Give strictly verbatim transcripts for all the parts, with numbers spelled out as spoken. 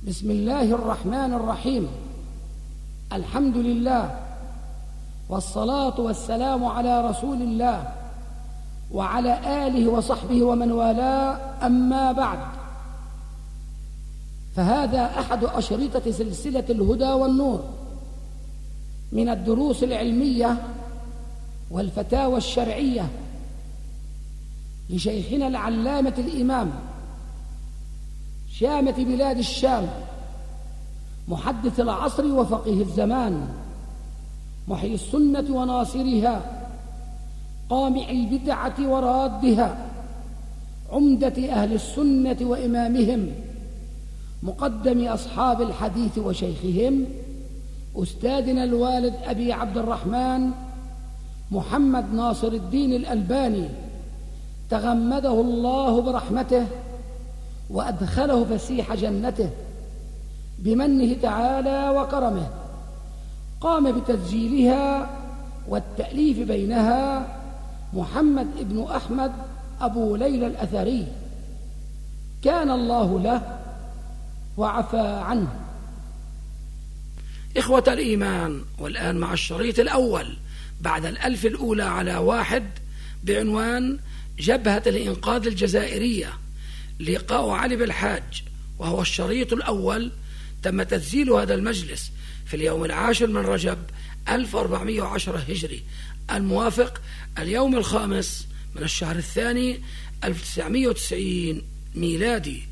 بسم الله الرحمن الرحيم. الحمد لله والصلاة والسلام على رسول الله وعلى آله وصحبه ومن والاه، أما بعد، فهذا أحد أشرطة سلسلة الهدى والنور من الدروس العلمية والفتاوى الشرعية لشيخنا العلامة الإمام شامة بلاد الشام، محدث العصر وفقيه الزمان، محيي السنة وناصرها، قامع البدعة ورادها، عمدة أهل السنة وإمامهم، مقدم أصحاب الحديث وشيخهم، أستاذنا الوالد أبي عبد الرحمن محمد ناصر الدين الألباني، تغمده الله برحمته وأدخله فسيح جنته بمنه تعالى وكرمه. قام بتسجيلها والتأليف بينها محمد ابن أحمد أبو ليلى الأثري، كان الله له وعفى عنه. إخوة الإيمان، والآن مع الشريط الأول بعد الألف الأولى على واحد بعنوان جبهة الإنقاذ الجزائرية، لقاء علي بالحاج، وهو الشريط الأول. تم تسجيل هذا المجلس في اليوم العاشر من رجب ألف وأربعمائة وعشرة هجري، الموافق اليوم الخامس من الشهر الثاني ألف وتسعمائة وتسعين ميلادي.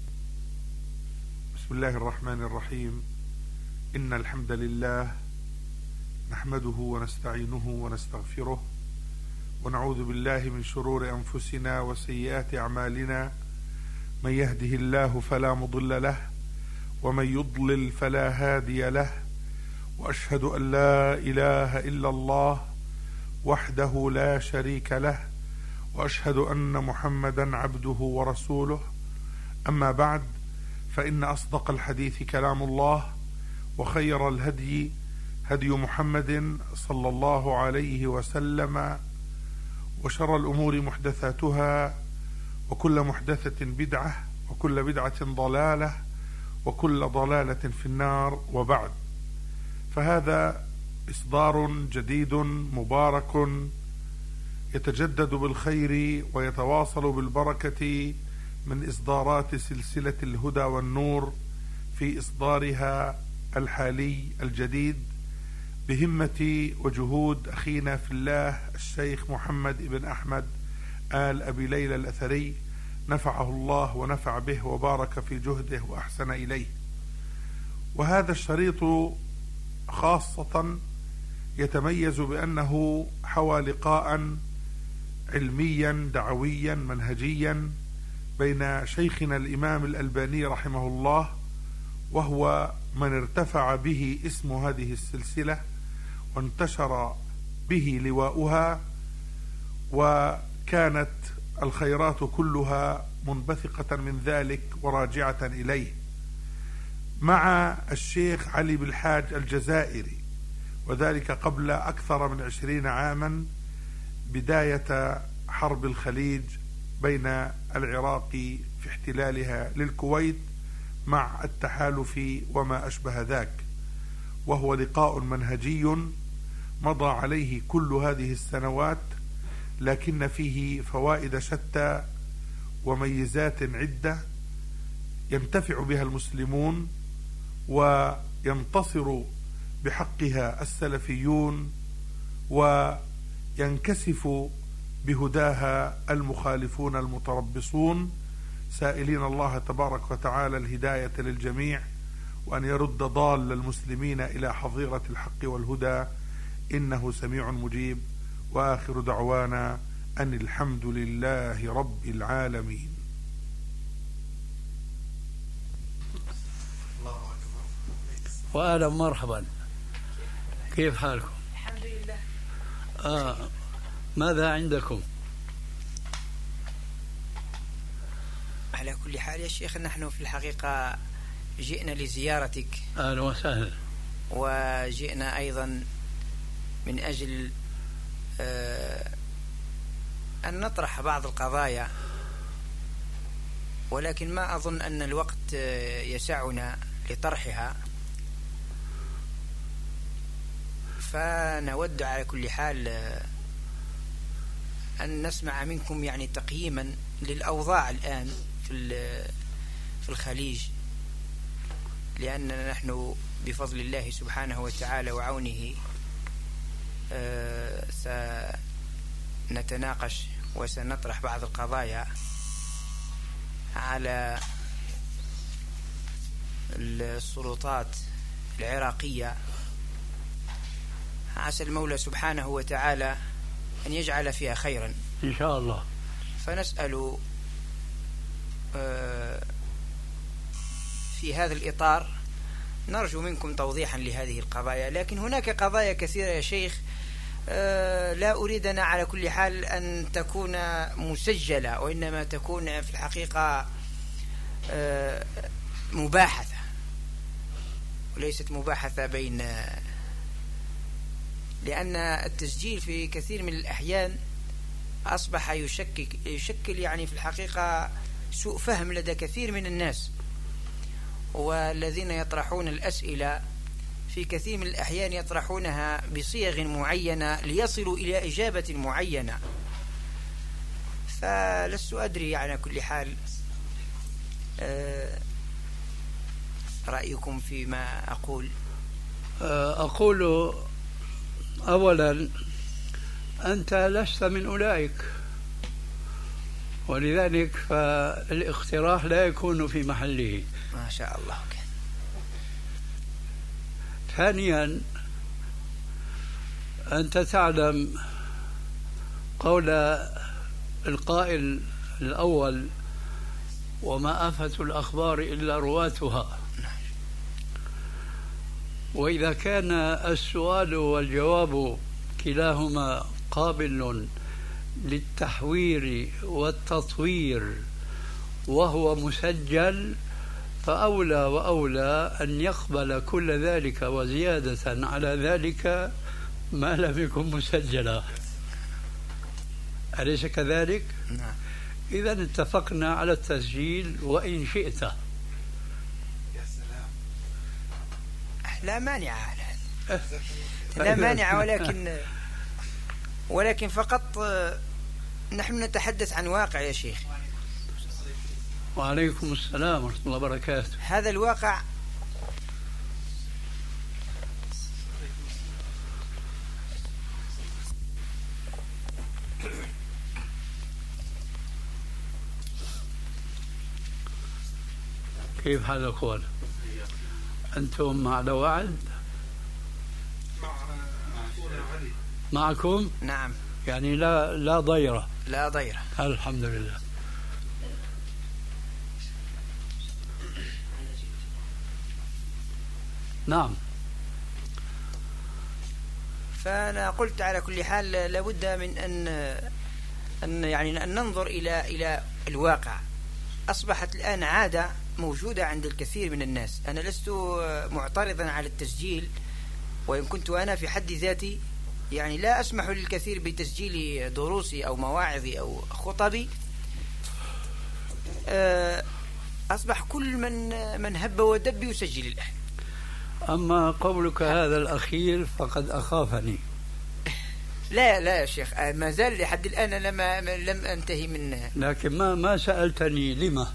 بسم الله الرحمن الرحيم. إن الحمد لله نحمده ونستعينه ونستغفره، ونعوذ بالله من شرور أنفسنا وسيئات أعمالنا. من يهده الله فلا مضل له، ومن يضلل فلا هادي له، وأشهد أن لا إله إلا الله وحده لا شريك له، وأشهد أن محمدا عبده ورسوله. أما بعد، فإن أصدق الحديث كلام الله، وخير الهدي هدي محمد صلى الله عليه وسلم، وشر الأمور محدثاتها، وكل محدثة بدعة، وكل بدعة ضلالة، وكل ضلالة في النار. وبعد، فهذا إصدار جديد مبارك يتجدد بالخير ويتواصل بالبركة من إصدارات سلسلة الهدى والنور في إصدارها الحالي الجديد، بهمة وجهود أخينا في الله الشيخ محمد بن أحمد آل أبي ليلى الأثري، نفعه الله ونفع به وبارك في جهده وأحسن إليه. وهذا الشريط خاصة يتميز بأنه حوى لقاء علميا دعويا منهجيا بين شيخنا الإمام الألباني رحمه الله، وهو من ارتفع به اسم هذه السلسلة وانتشر به لواؤها، وكانت الخيرات كلها منبثقة من ذلك وراجعة إليه، مع الشيخ علي بالحاج الجزائري، وذلك قبل أكثر من عشرين عاما، بداية حرب الخليج بين العراق في احتلالها للكويت مع التحالف وما أشبه ذاك. وهو لقاء منهجي مضى عليه كل هذه السنوات، لكن فيه فوائد شتى وميزات عدة ينتفع بها المسلمون وينتصر بحقها السلفيون، وينكسف بهداها المخالفون المتربصون، سائلين الله تبارك وتعالى الهداية للجميع، وأن يرد ضال المسلمين إلى حظيرة الحق والهدى، إنه سميع مجيب. وآخر دعوانا أن الحمد لله رب العالمين. وأهلا مرحبا، كيف حالكم؟ الحمد لله. آه ماذا عندكم؟ على كل حال يا شيخ، نحن في الحقيقة جئنا لزيارتك. أهلا وسهلا. وجئنا أيضا من أجل أن نطرح بعض القضايا ولكن ما أظن أن الوقت يسعنا لطرحها، فنود على كل حال أن نسمع منكم يعني تقييما للأوضاع الآن في في الخليج، لأننا نحن بفضل الله سبحانه وتعالى وعونه سنتناقش وسنطرح بعض القضايا على السلطات العراقية، عسى المولى سبحانه وتعالى أن يجعل فيها خيرا إن شاء الله. فنسأل في هذا الإطار نرجو منكم توضيحا لهذه القضايا. لكن هناك قضايا كثيرة يا شيخ لا أريدنا على كل حال أن تكون مسجلة، وإنما تكون في الحقيقة مباحثة وليست مباحثة بين، لأن التسجيل في كثير من الأحيان أصبح يشكك يشكل يعني في الحقيقة سوء فهم لدى كثير من الناس، والذين يطرحون الأسئلة في كثير من الأحيان يطرحونها بصيغ معينة ليصلوا إلى إجابة معينة. فلست أدري على كل حال رأيكم فيما أقول. أقول أولا أنت لست من أولئك، ولذلك فالاقتراح لا يكون في محله. ما شاء الله. ثانيا أنت تعلم قول القائل الأول: وما آفة الأخبار إلا رواتها. وإذا كان السؤال والجواب كلاهما قابل للتحوير والتطوير وهو مسجل، فأولى وأولى أن يقبل كل ذلك وزيادة على ذلك ما لم يكن مسجلا. أليس كذلك؟ نعم. إذن اتفقنا على التسجيل وإن شئت. يا سلام. لا مانع لا مانع، ولكن ولكن فقط نحن نتحدث عن واقع يا شيخ. وعليكم السلام ورحمة الله وبركاته. هذا الواقع كيف حال الأخوان؟ أنتم على وعد؟ معكم؟ نعم. يعني لا لا ضيرة؟ لا ضيرة الحمد لله. نعم. فأنا قلت على كل حال لابد من أن أن يعني أن ننظر إلى إلى الواقع. أصبحت الآن عادة موجودة عند الكثير من الناس. أنا لست معترضا على التسجيل، وإن كنت أنا في حد ذاتي يعني لا أسمح للكثير بتسجيل دروسي أو مواعظي أو خطبي. أصبح كل من من هب ودب يسجل الآن. أما قولك هذا الأخير فقد أخافني. لا لا يا شيخ، ما زال لحد الآن لما لم أنتهي من. لكن ما ما سألتني لما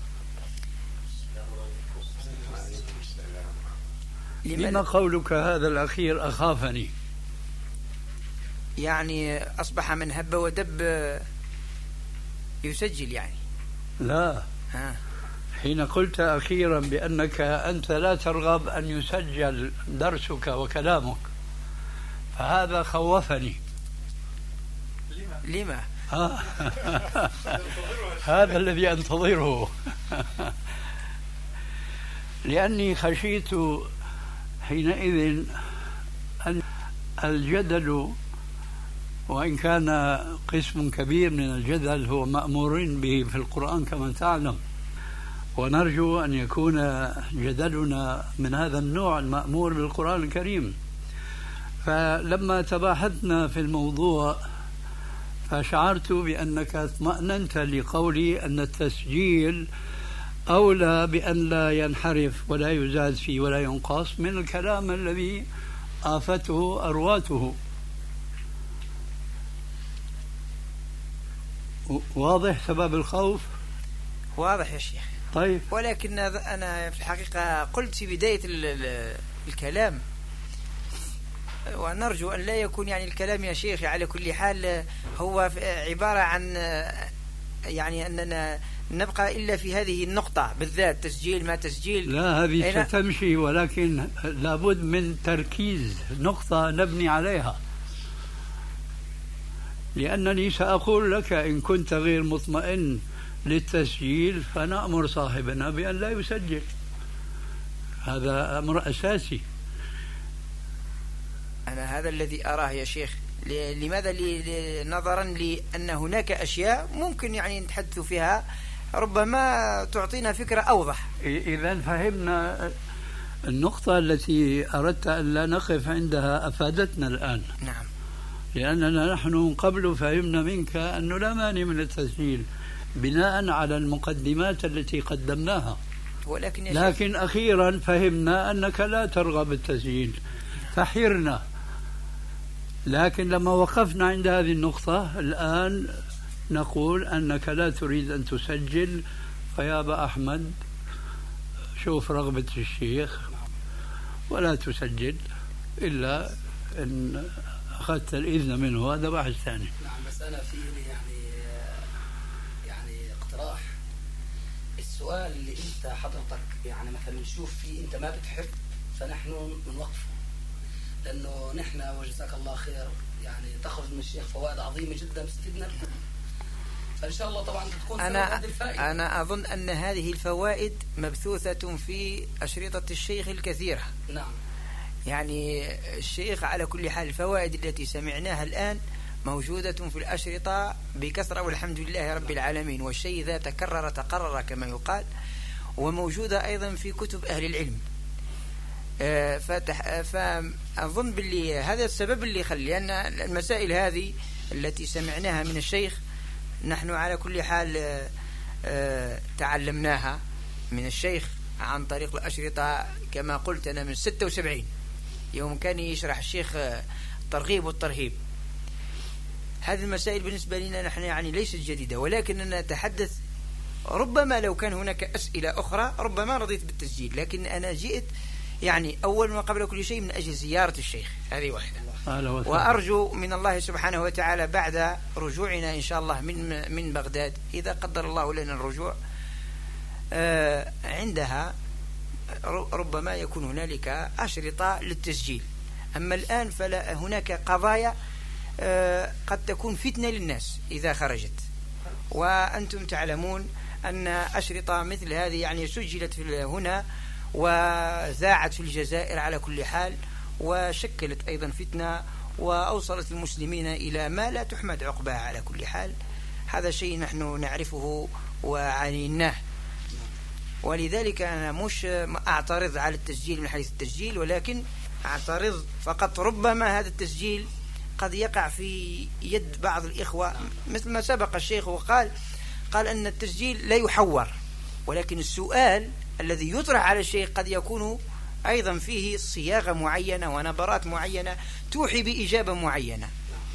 لما قولك هذا الأخير أخافني؟ يعني أصبح من هب ودب يسجل يعني. لا ها. حين قلت أخيرا بأنك أنت لا ترغب أن يسجل درسك وكلامك، فهذا خوفني. لما؟ هذا الذي أنتظره. لأني خشيت حينئذ أن الجدل، وإن كان قسم كبير من الجدل هو مأمور به في القرآن كما تعلم، ونرجو أن يكون جدلنا من هذا النوع المأمور بالقرآن الكريم. فلما تباحثنا في الموضوع فشعرت بأنك اطمأننت لقولي أن التسجيل أولى بأن لا ينحرف ولا يزاد فيه ولا ينقص من الكلام الذي آفته أرواته. واضح سبب الخوف؟ واضح يا شيخ. طيب، ولكن أنا في الحقيقة قلت في بداية الكلام، ونرجو أن لا يكون يعني الكلام يا شيخ على كل حال هو عبارة عن يعني أننا نبقى إلا في هذه النقطة بالذات، تسجيل ما تسجيل. لا، هذه ستمشي، ولكن لابد من تركيز نقطة نبني عليها. لأنني سأقول لك إن كنت غير مطمئن للتسجيل فنأمر صاحبنا بأن لا يسجل، هذا أمر أساسي. أنا هذا الذي أراه يا شيخ. لماذا؟ نظرا لأن هناك أشياء ممكن يعني نتحدث فيها ربما تعطينا فكرة أوضح. إذا فهمنا النقطة التي أردت أن لا نقف عندها، أفادتنا الآن. نعم. لأننا نحن قبل فهمنا منك أنه لا مانع من التسجيل بناء على المقدمات التي قدمناها، ولكن يا لكن أخيرا فهمنا أنك لا ترغب بالتسجيل فحرنا. لكن لما وقفنا عند هذه النقطة الآن نقول أنك لا تريد أن تسجل، فيا أبا أحمد شوف رغبة الشيخ ولا تسجل إلا أن أخذت الإذن منه، هذا بحث ثاني. نعم، بس أنا في يعني يعني اقتراح. السؤال اللي أنت حضرتك يعني مثلا نشوف فيه أنت ما بتحب فنحن بنوقفه، لأنه نحن وجزاك الله خير يعني تخرج من الشيخ فوائد عظيمة جدا بستفيدنا الكل، فإن شاء الله طبعا تكون أنا هذه الفائدة. أنا أظن أن هذه الفوائد مبثوثة في أشرطة الشيخ الكثيرة. نعم. يعني الشيخ على كل حال الفوائد التي سمعناها الآن موجودة في الأشرطة بكثرة والحمد لله رب العالمين، والشيء إذا تكرر تقرر كما يقال، وموجودة أيضا في كتب أهل العلم. فتح فأظن باللي هذا السبب اللي خلي، لأن المسائل هذه التي سمعناها من الشيخ نحن على كل حال تعلمناها من الشيخ عن طريق الأشرطة. كما قلت أنا من ستة وسبعين يوم كان يشرح الشيخ الترغيب والترهيب. هذه المسائل بالنسبة لنا نحن يعني ليست جديدة، ولكننا نتحدث ربما لو كان هناك أسئلة أخرى ربما رضيت بالتسجيل، لكن أنا جئت يعني أول وقبل كل شيء من أجل زيارة الشيخ، هذه واحدة. وأرجو من الله سبحانه وتعالى بعد رجوعنا إن شاء الله من من بغداد إذا قدر الله لنا الرجوع آه عندها ربما يكون هنالك أشرطة للتسجيل. أما الآن فلا هناك قضايا آه قد تكون فتنة للناس إذا خرجت، وأنتم تعلمون أن أشرطة مثل هذه يعني سجلت في هنا وذاعت في الجزائر على كل حال، وشكلت أيضا فتنة وأوصلت المسلمين إلى ما لا تحمد عقباه على كل حال. هذا شيء نحن نعرفه وعانيناه، ولذلك أنا مش أعترض على التسجيل من حيث التسجيل، ولكن أعترض فقط ربما هذا التسجيل قد يقع في يد بعض الإخوة مثل ما سبق الشيخ وقال قال أن التسجيل لا يحور، ولكن السؤال الذي يطرح على الشيخ قد يكون أيضا فيه صياغة معينة ونبرات معينة توحي بإجابة معينة.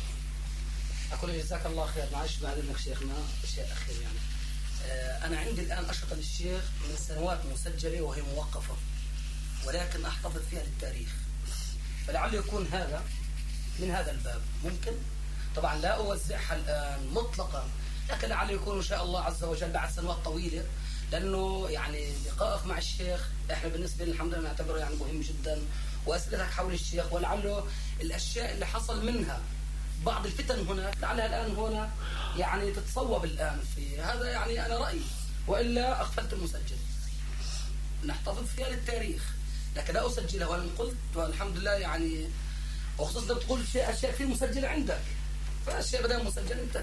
أقول جزاك الله خير. معلش بعد إذنك شيخنا شيء أخير يعني آه أنا عندي الآن أشرطة للشيخ من سنوات مسجلة وهي موقفة، ولكن أحتفظ فيها للتاريخ، فلعل يكون هذا من هذا الباب ممكن. طبعا لا أوزعها الآن مطلقا، لكن لعل يكون إن شاء الله عز وجل بعد سنوات طويلة، لأنه يعني لقائك مع الشيخ إحنا بالنسبة لنا الحمد لله نعتبره يعني مهم جدا، وأسئلتك حول الشيخ ولعله الأشياء اللي حصل منها بعض الفتن هناك لعلها الآن هنا يعني تتصوب الآن في هذا، يعني أنا رأيي، وإلا أغفلت المسجل. نحتفظ فيها للتاريخ لكن لا أسجلها، وأنا قلت والحمد لله يعني، وخصوصا بتقول شيء أشياء كثير مسجلة عندك، فالشيء بدأ مسجل انتهى.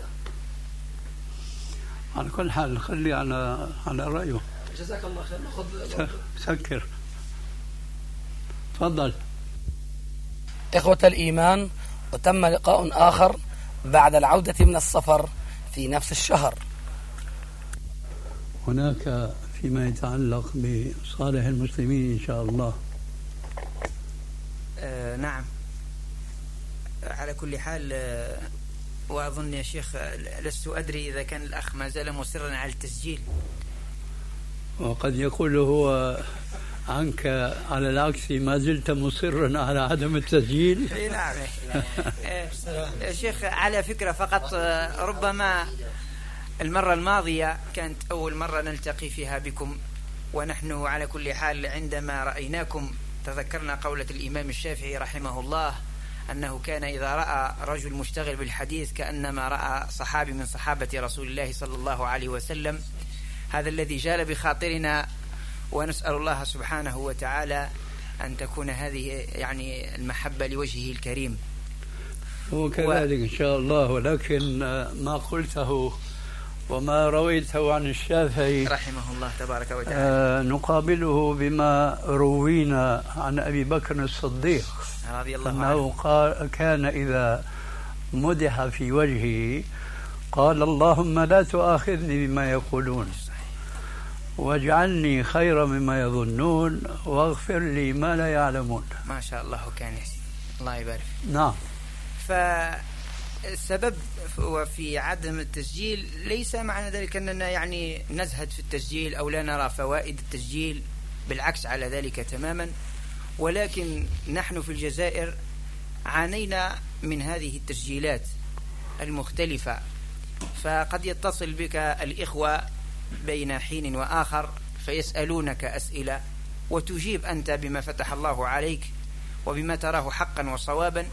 على كل حال خلي على على رأيه. جزاك الله خير. ناخذ سكر. تفضل. إخوة الإيمان، وتم لقاء آخر بعد العودة من السفر في نفس الشهر. هناك فيما يتعلق بصالح المسلمين إن شاء الله. آه نعم، على كل حال آه وأظن يا شيخ لست أدري إذا كان الأخ ما زال مصرا على التسجيل، وقد يقول هو عنك على العكس ما زلت مصرا على عدم التسجيل. نعم يا شيخ، على فكرة فقط ربما المرة الماضية كانت أول مرة نلتقي فيها بكم، ونحن على كل حال عندما رأيناكم تذكرنا قولة الإمام الشافعي رحمه الله أنه كان إذا رأى رجل مشتغل بالحديث كأنما رأى صحابي من صحابة رسول الله صلى الله عليه وسلم. هذا الذي جال بخاطرنا، ونسأل الله سبحانه وتعالى أن تكون هذه يعني المحبة لوجهه الكريم. وكذلك و... إن شاء الله. ولكن ما قلته وما رويته عن الشافعي رحمه الله تبارك وتعالى آه نقابله بما روينا عن أبي بكر الصديق رضي الله أنه عنه. قال كان إذا مدح في وجهه قال اللهم لا تؤاخذني بما يقولون واجعلني خيرا مما يظنون واغفر لي ما لا يعلمون. ما شاء الله كان يحسن، الله يبارك. نعم. فالسبب في عدم التسجيل ليس معنى ذلك أننا يعني نزهد في التسجيل أو لا نرى فوائد التسجيل، بالعكس على ذلك تماما، ولكن نحن في الجزائر عانينا من هذه التسجيلات المختلفة، فقد يتصل بك الإخوة بين حين وآخر فيسألونك أسئلة وتجيب أنت بما فتح الله عليك وبما تراه حقا وصوابا،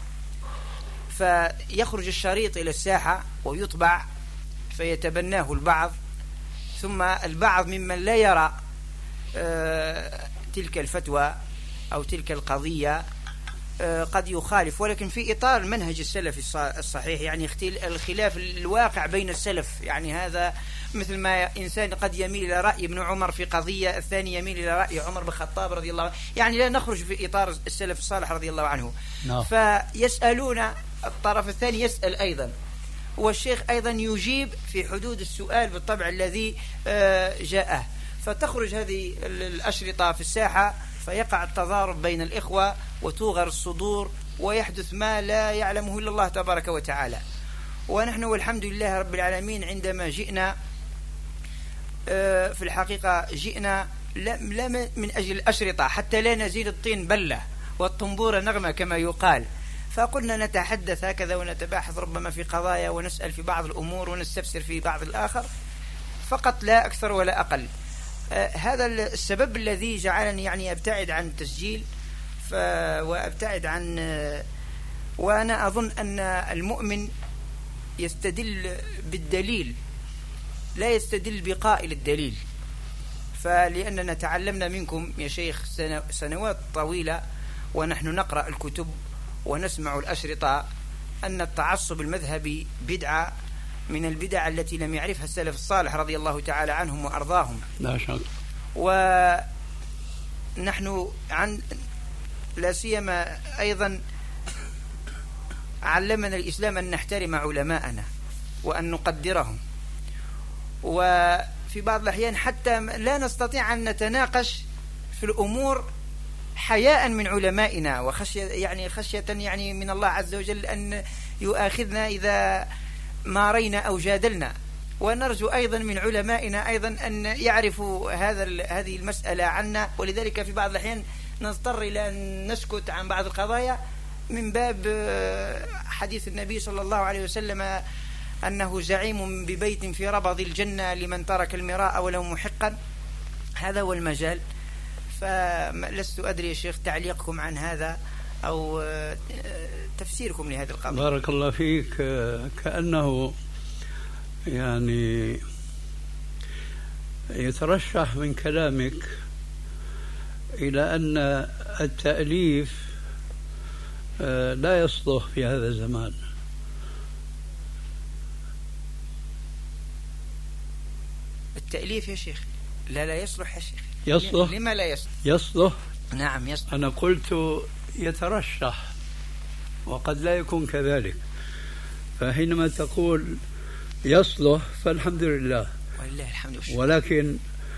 فيخرج الشريط إلى الساحة ويطبع فيتبناه البعض، ثم البعض ممن لا يرى آه تلك الفتوى أو تلك القضية آه قد يخالف، ولكن في إطار منهج السلف الصحيح، يعني الخلاف الواقع بين السلف. يعني هذا مثل ما إنسان قد يميل إلى رأي ابن عمر في قضية، الثاني يميل إلى رأي عمر بن الخطاب رضي الله عنه، يعني لا نخرج في إطار السلف الصالح رضي الله عنه. no. فيسألون، الطرف الثاني يسأل أيضا، والشيخ أيضا يجيب في حدود السؤال بالطبع الذي جاءه، فتخرج هذه الأشرطة في الساحة فيقع التضارب بين الإخوة وتوغر الصدور ويحدث ما لا يعلمه إلا الله تبارك وتعالى. ونحن والحمد لله رب العالمين عندما جئنا في الحقيقة جئنا لا من أجل الأشرطة حتى لا نزيد الطين بلة والطنبور نغمة كما يقال، فقلنا نتحدث هكذا ونتباحث ربما في قضايا ونسأل في بعض الأمور ونستفسر في بعض الآخر فقط، لا أكثر ولا أقل. آه هذا السبب الذي جعلني يعني أبتعد عن التسجيل وأبتعد عن آه وأنا أظن أن المؤمن يستدل بالدليل لا يستدل بقائل الدليل، فلأننا تعلمنا منكم يا شيخ سنوات طويلة ونحن نقرأ الكتب ونسمع الأشرطة أن التعصب المذهبي بدعة من البدع التي لم يعرفها السلف الصالح رضي الله تعالى عنهم وأرضاهم. لا شك. ونحن عن لا سيما أيضا علمنا الإسلام أن نحترم علماءنا وأن نقدرهم، وفي بعض الأحيان حتى لا نستطيع أن نتناقش في الأمور حياء من علمائنا وخشية يعني خشية يعني من الله عز وجل أن يؤاخذنا إذا مارينا أو جادلنا، ونرجو أيضا من علمائنا أيضا أن يعرفوا هذا هذه المسألة عنا، ولذلك في بعض الأحيان نضطر إلى أن نسكت عن بعض القضايا من باب حديث النبي صلى الله عليه وسلم أنه زعيم ببيت في ربض الجنة لمن ترك المراء ولو محقا. هذا هو المجال، فلست أدري يا شيخ تعليقكم عن هذا أو تفسيركم لهذه القضية. بارك الله فيك. كأنه يعني يترشح من كلامك إلى أن التأليف لا يصلح في هذا الزمان. التأليف يا شيخ لا لا يصلح يا شيخ. يصلح. لما لا يصلح؟ يصلح. نعم يصلح. أنا قلت يترشح وقد لا يكون كذلك، فحينما تقول يصلح فالحمد لله ولله الحمد والشكر. ولكن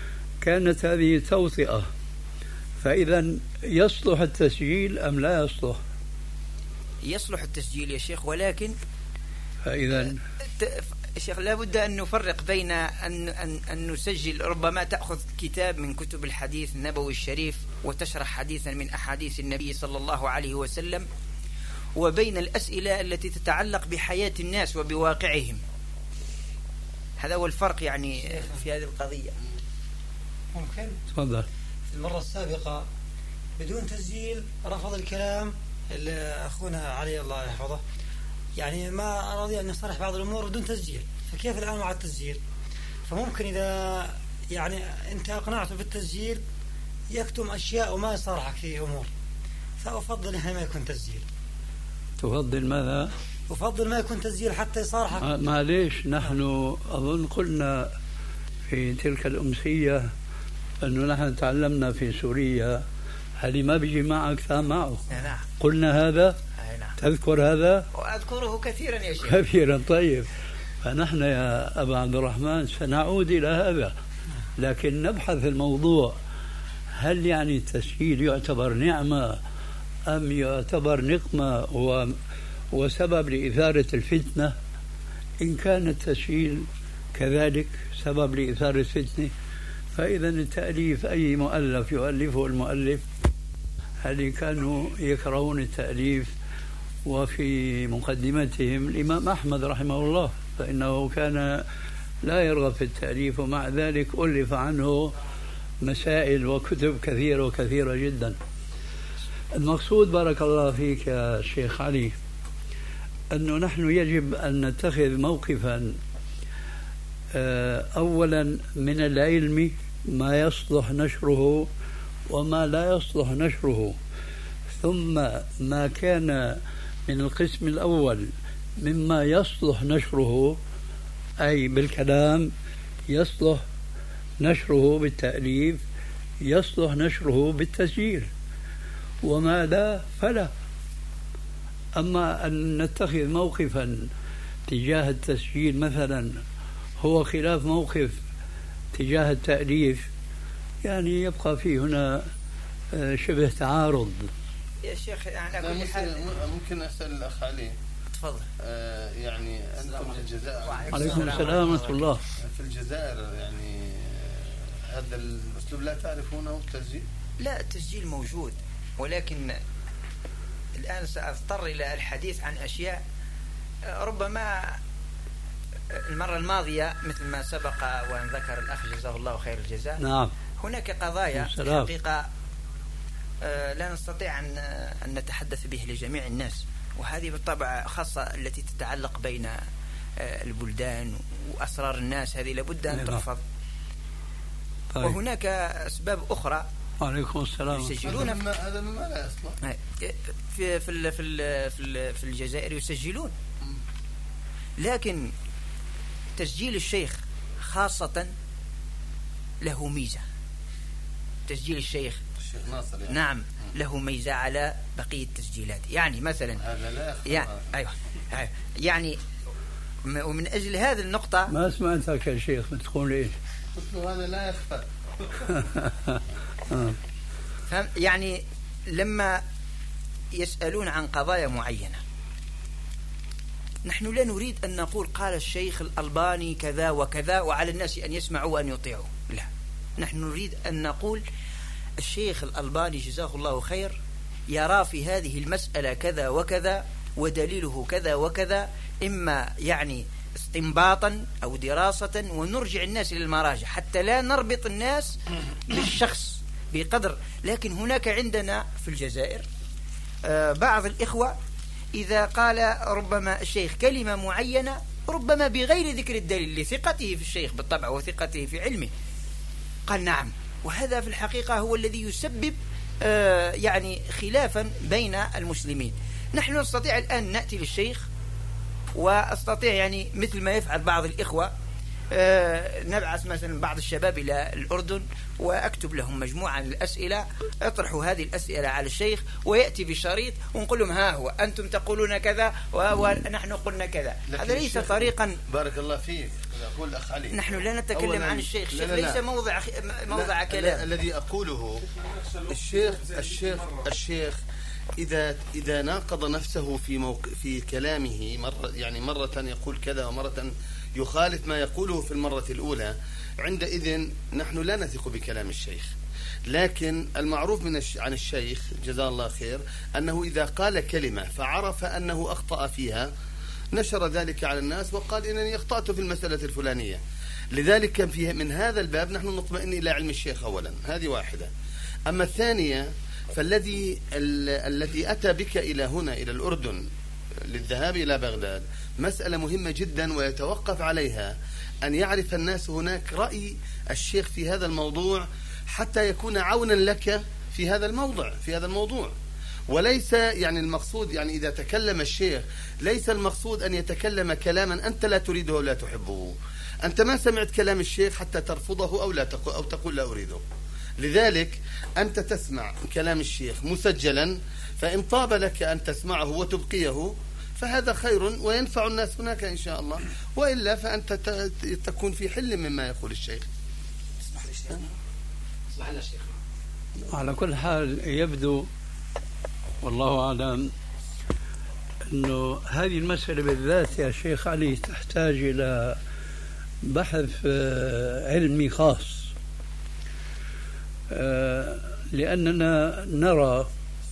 كانت هذه توطئة، فإذا يصلح التسجيل أم لا يصلح؟ يصلح التسجيل يا شيخ، ولكن فإذا شيخ لابد أن نفرق بين أن, أن, أن نسجل، ربما تأخذ كتاب من كتب الحديث النبوي الشريف وتشرح حديثا من أحاديث النبي صلى الله عليه وسلم، وبين الأسئلة التي تتعلق بحياة الناس وبواقعهم. هذا هو الفرق يعني في هذه القضية. ممكن تفضل. في المرة السابقة بدون تسجيل رفض الكلام اللي أخونا علي الله يحفظه، يعني ما رضي أن يصرح بعض الأمور بدون تسجيل، فكيف الآن مع التسجيل؟ فممكن إذا يعني أنت أقنعته بالتسجيل يكتم أشياء وما يصرحك في أمور، فأفضل إنه ما يكون تسجيل. تفضل ماذا؟ أفضل ما يكون تسجيل حتى يصارحك. معليش، نحن أظن قلنا في تلك الأمسية أنه نحن تعلمنا في سوريا اللي ما بيجي معك معه. نعم. قلنا هذا؟ نعم. تذكر هذا؟ وأذكره كثيرا يا شيخ. كثيرا. طيب، فنحن يا أبا عبد الرحمن سنعود إلى هذا، لكن نبحث الموضوع. هل يعني التسجيل يعتبر نعمة أم يعتبر نقمة و... وسبب لإثارة الفتنة؟ إن كان التسجيل كذلك سبب لإثارة الفتنة، فإذا التأليف أي مؤلف يؤلفه المؤلف، هل كانوا يكرهون التأليف؟ وفي مقدمتهم الإمام أحمد رحمه الله فإنه كان لا يرغب في التأليف، ومع ذلك ألف عنه مسائل وكتب كثيرة وكثيرة جدا. المقصود بارك الله فيك يا شيخ علي أنه نحن يجب أن نتخذ موقفا أولا من العلم ما يصلح نشره وما لا يصلح نشره، ثم ما كان من القسم الأول مما يصلح نشره أي بالكلام، يصلح نشره بالتأليف، يصلح نشره بالتسجيل، وما لا فلا. أما أن نتخذ موقفا تجاه التسجيل مثلا هو خلاف موقف تجاه التأليف، يعني يبقى فيه هنا شبه تعارض. يا شيخ على كل حال ممكن أسأل الأخ علي؟ تفضل. آه يعني أنتم من الجزائر. عليكم السلام ورحمة الله. في الجزائر يعني هذا الأسلوب لا تعرفونه التسجيل؟ لا، التسجيل موجود، ولكن الآن سأضطر إلى الحديث عن أشياء ربما المرة الماضية مثل ما سبق وأن ذكر الأخ جزاه الله خير الجزاء. نعم. هناك قضايا حقيقة لا نستطيع أن أن نتحدث به لجميع الناس، وهذه بالطبع خاصة التي تتعلق بين البلدان وأسرار الناس، هذه لابد أن تحفظ. طيب. وهناك أسباب أخرى. عليكم السلام. يسجلون هذا مما لا يصلح. في في في في في الجزائر يسجلون، لكن تسجيل الشيخ خاصة له ميزة. تسجيل الشيخ الشيخ ناصر يعني. نعم له ميزة على بقية التسجيلات. يعني مثلا هذا لا يعني أيوة. أيوة يعني ومن أجل هذه النقطة ما سمعتك يا شيخ بتقول إيش؟ هذا لا يخفى. يعني لما يسألون عن قضايا معينة نحن لا نريد أن نقول قال الشيخ الألباني كذا وكذا وعلى الناس أن يسمعوا وأن يطيعوا، لا، نحن نريد أن نقول الشيخ الألباني جزاه الله خير يرى في هذه المسألة كذا وكذا ودليله كذا وكذا، إما يعني استنباطا أو دراسة، ونرجع الناس للمراجع حتى لا نربط الناس بالشخص بقدر. لكن هناك عندنا في الجزائر بعض الإخوة إذا قال ربما الشيخ كلمة معينة ربما بغير ذكر الدليل لثقته في الشيخ بالطبع وثقته في علمه قال نعم، وهذا في الحقيقة هو الذي يسبب يعني خلافا بين المسلمين. نحن نستطيع الآن نأتي للشيخ، واستطيع يعني مثل ما يفعل بعض الإخوة آه نبعث مثلا بعض الشباب إلى الأردن وأكتب لهم مجموعة من الأسئلة، اطرحوا هذه الأسئلة على الشيخ ويأتي بشريط ونقول لهم ها هو أنتم تقولون كذا ونحن قلنا كذا. هذا ليس طريقا. بارك الله فيك. أقول الأخ علي نحن لا نتكلم عن الشيخ، الشيخ لا لا ليس موضع موضع كلام. الذي أقوله الشيخ الشيخ الشيخ إذا إذا ناقض نفسه في موق... في كلامه مرة، يعني مرة يقول كذا ومرة يخالف ما يقوله في المرة الأولى، عندئذ نحن لا نثق بكلام الشيخ. لكن المعروف من الش... عن الشيخ جزاه الله خير أنه إذا قال كلمة فعرف أنه أخطأ فيها نشر ذلك على الناس وقال إنني أخطأت في المسألة الفلانية. لذلك في من هذا الباب نحن نطمئن إلى علم الشيخ أولا، هذه واحدة. أما الثانية فالذي ال... الذي أتى بك إلى هنا إلى الأردن للذهاب إلى بغداد مسألة مهمة جدا، ويتوقف عليها أن يعرف الناس هناك رأي الشيخ في هذا الموضوع حتى يكون عونا لك في هذا الموضوع في هذا الموضوع وليس يعني المقصود، يعني إذا تكلم الشيخ ليس المقصود أن يتكلم كلاما أنت لا تريده ولا تحبه. أنت ما سمعت كلام الشيخ حتى ترفضه أو لا تقول أو تقول لا أريده. لذلك أنت تسمع كلام الشيخ مسجلا، فإن طاب لك أن تسمعه وتبقيه فهذا خير وينفع الناس هناك إن شاء الله، وإلا فأنت تكون في حل مما يقول الشيخ. اسمح لي شيخ. اسمح لنا شيخ. على كل حال يبدو والله أعلم أنه هذه المسألة بالذات يا شيخ علي تحتاج إلى بحث علمي خاص، لأننا نرى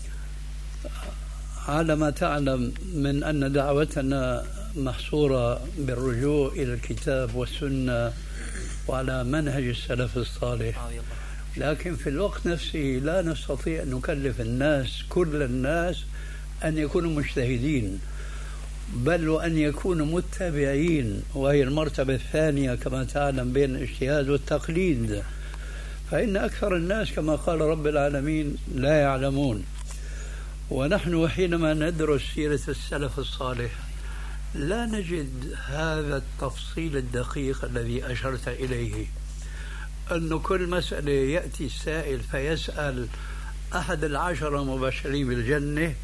على ما تعلم من أن دعوتنا محصورة بالرجوع إلى الكتاب والسنة وعلى منهج السلف الصالح، لكن في الوقت نفسه لا نستطيع أن نكلف الناس كل الناس أن يكونوا مجتهدين، بل وأن يكونوا متبعين، وهي المرتبة الثانية كما تعلم بين الاجتهاد والتقليد. فإن أكثر الناس كما قال رب العالمين لا يعلمون. ونحن حينما ندرس سيرة السلف الصالح لا نجد هذا التفصيل الدقيق الذي أشرت إليه، أن كل مسألة يأتي السائل فيسأل أحد العشرة مبشرين بالجنة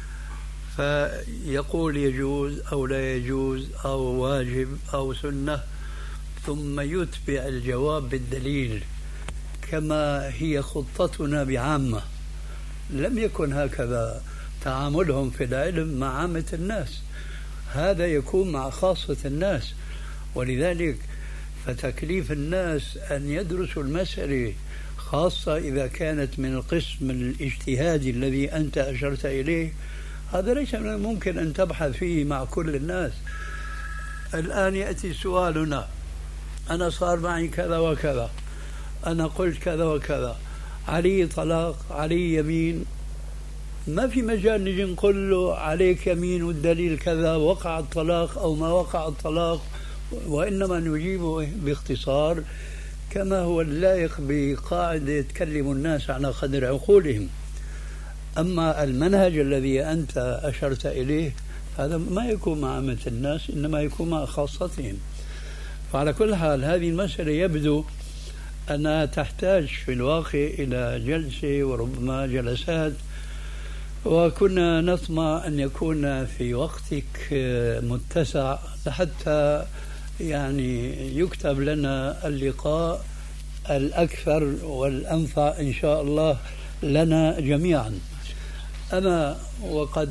فيقول يجوز أو لا يجوز أو واجب أو سنة، ثم يتبع الجواب بالدليل كما هي خطتنا بعامة. لم يكن هكذا تعاملهم في العلم مع عامة الناس، هذا يكون مع خاصة الناس. ولذلك فتكليف الناس أن يدرسوا المسألة خاصة إذا كانت من القسم الاجتهادي الذي أنت أشرت إليه، هذا ليس من الممكن أن تبحث فيه مع كل الناس. الآن يأتي سؤالنا، أنا صار معي كذا وكذا، أنا قلت كذا وكذا، علي طلاق، علي يمين، ما في مجال نجي نقول له عليك يمين والدليل كذا، وقع الطلاق أو ما وقع الطلاق، وإنما نجيبه باختصار كما هو اللائق بقاعدة يتكلم الناس على قدر عقولهم. أما المنهج الذي أنت أشرت إليه هذا ما يكون مع عامة الناس، إنما يكون مع خاصتهم. فعلى كل حال هذه المسألة يبدو أنها تحتاج في الواقع إلى جلسة وربما جلسات، وكنا نطمع أن يكون في وقتك متسع حتى يعني يكتب لنا اللقاء الأكثر والأنفع إن شاء الله لنا جميعا. أما وقد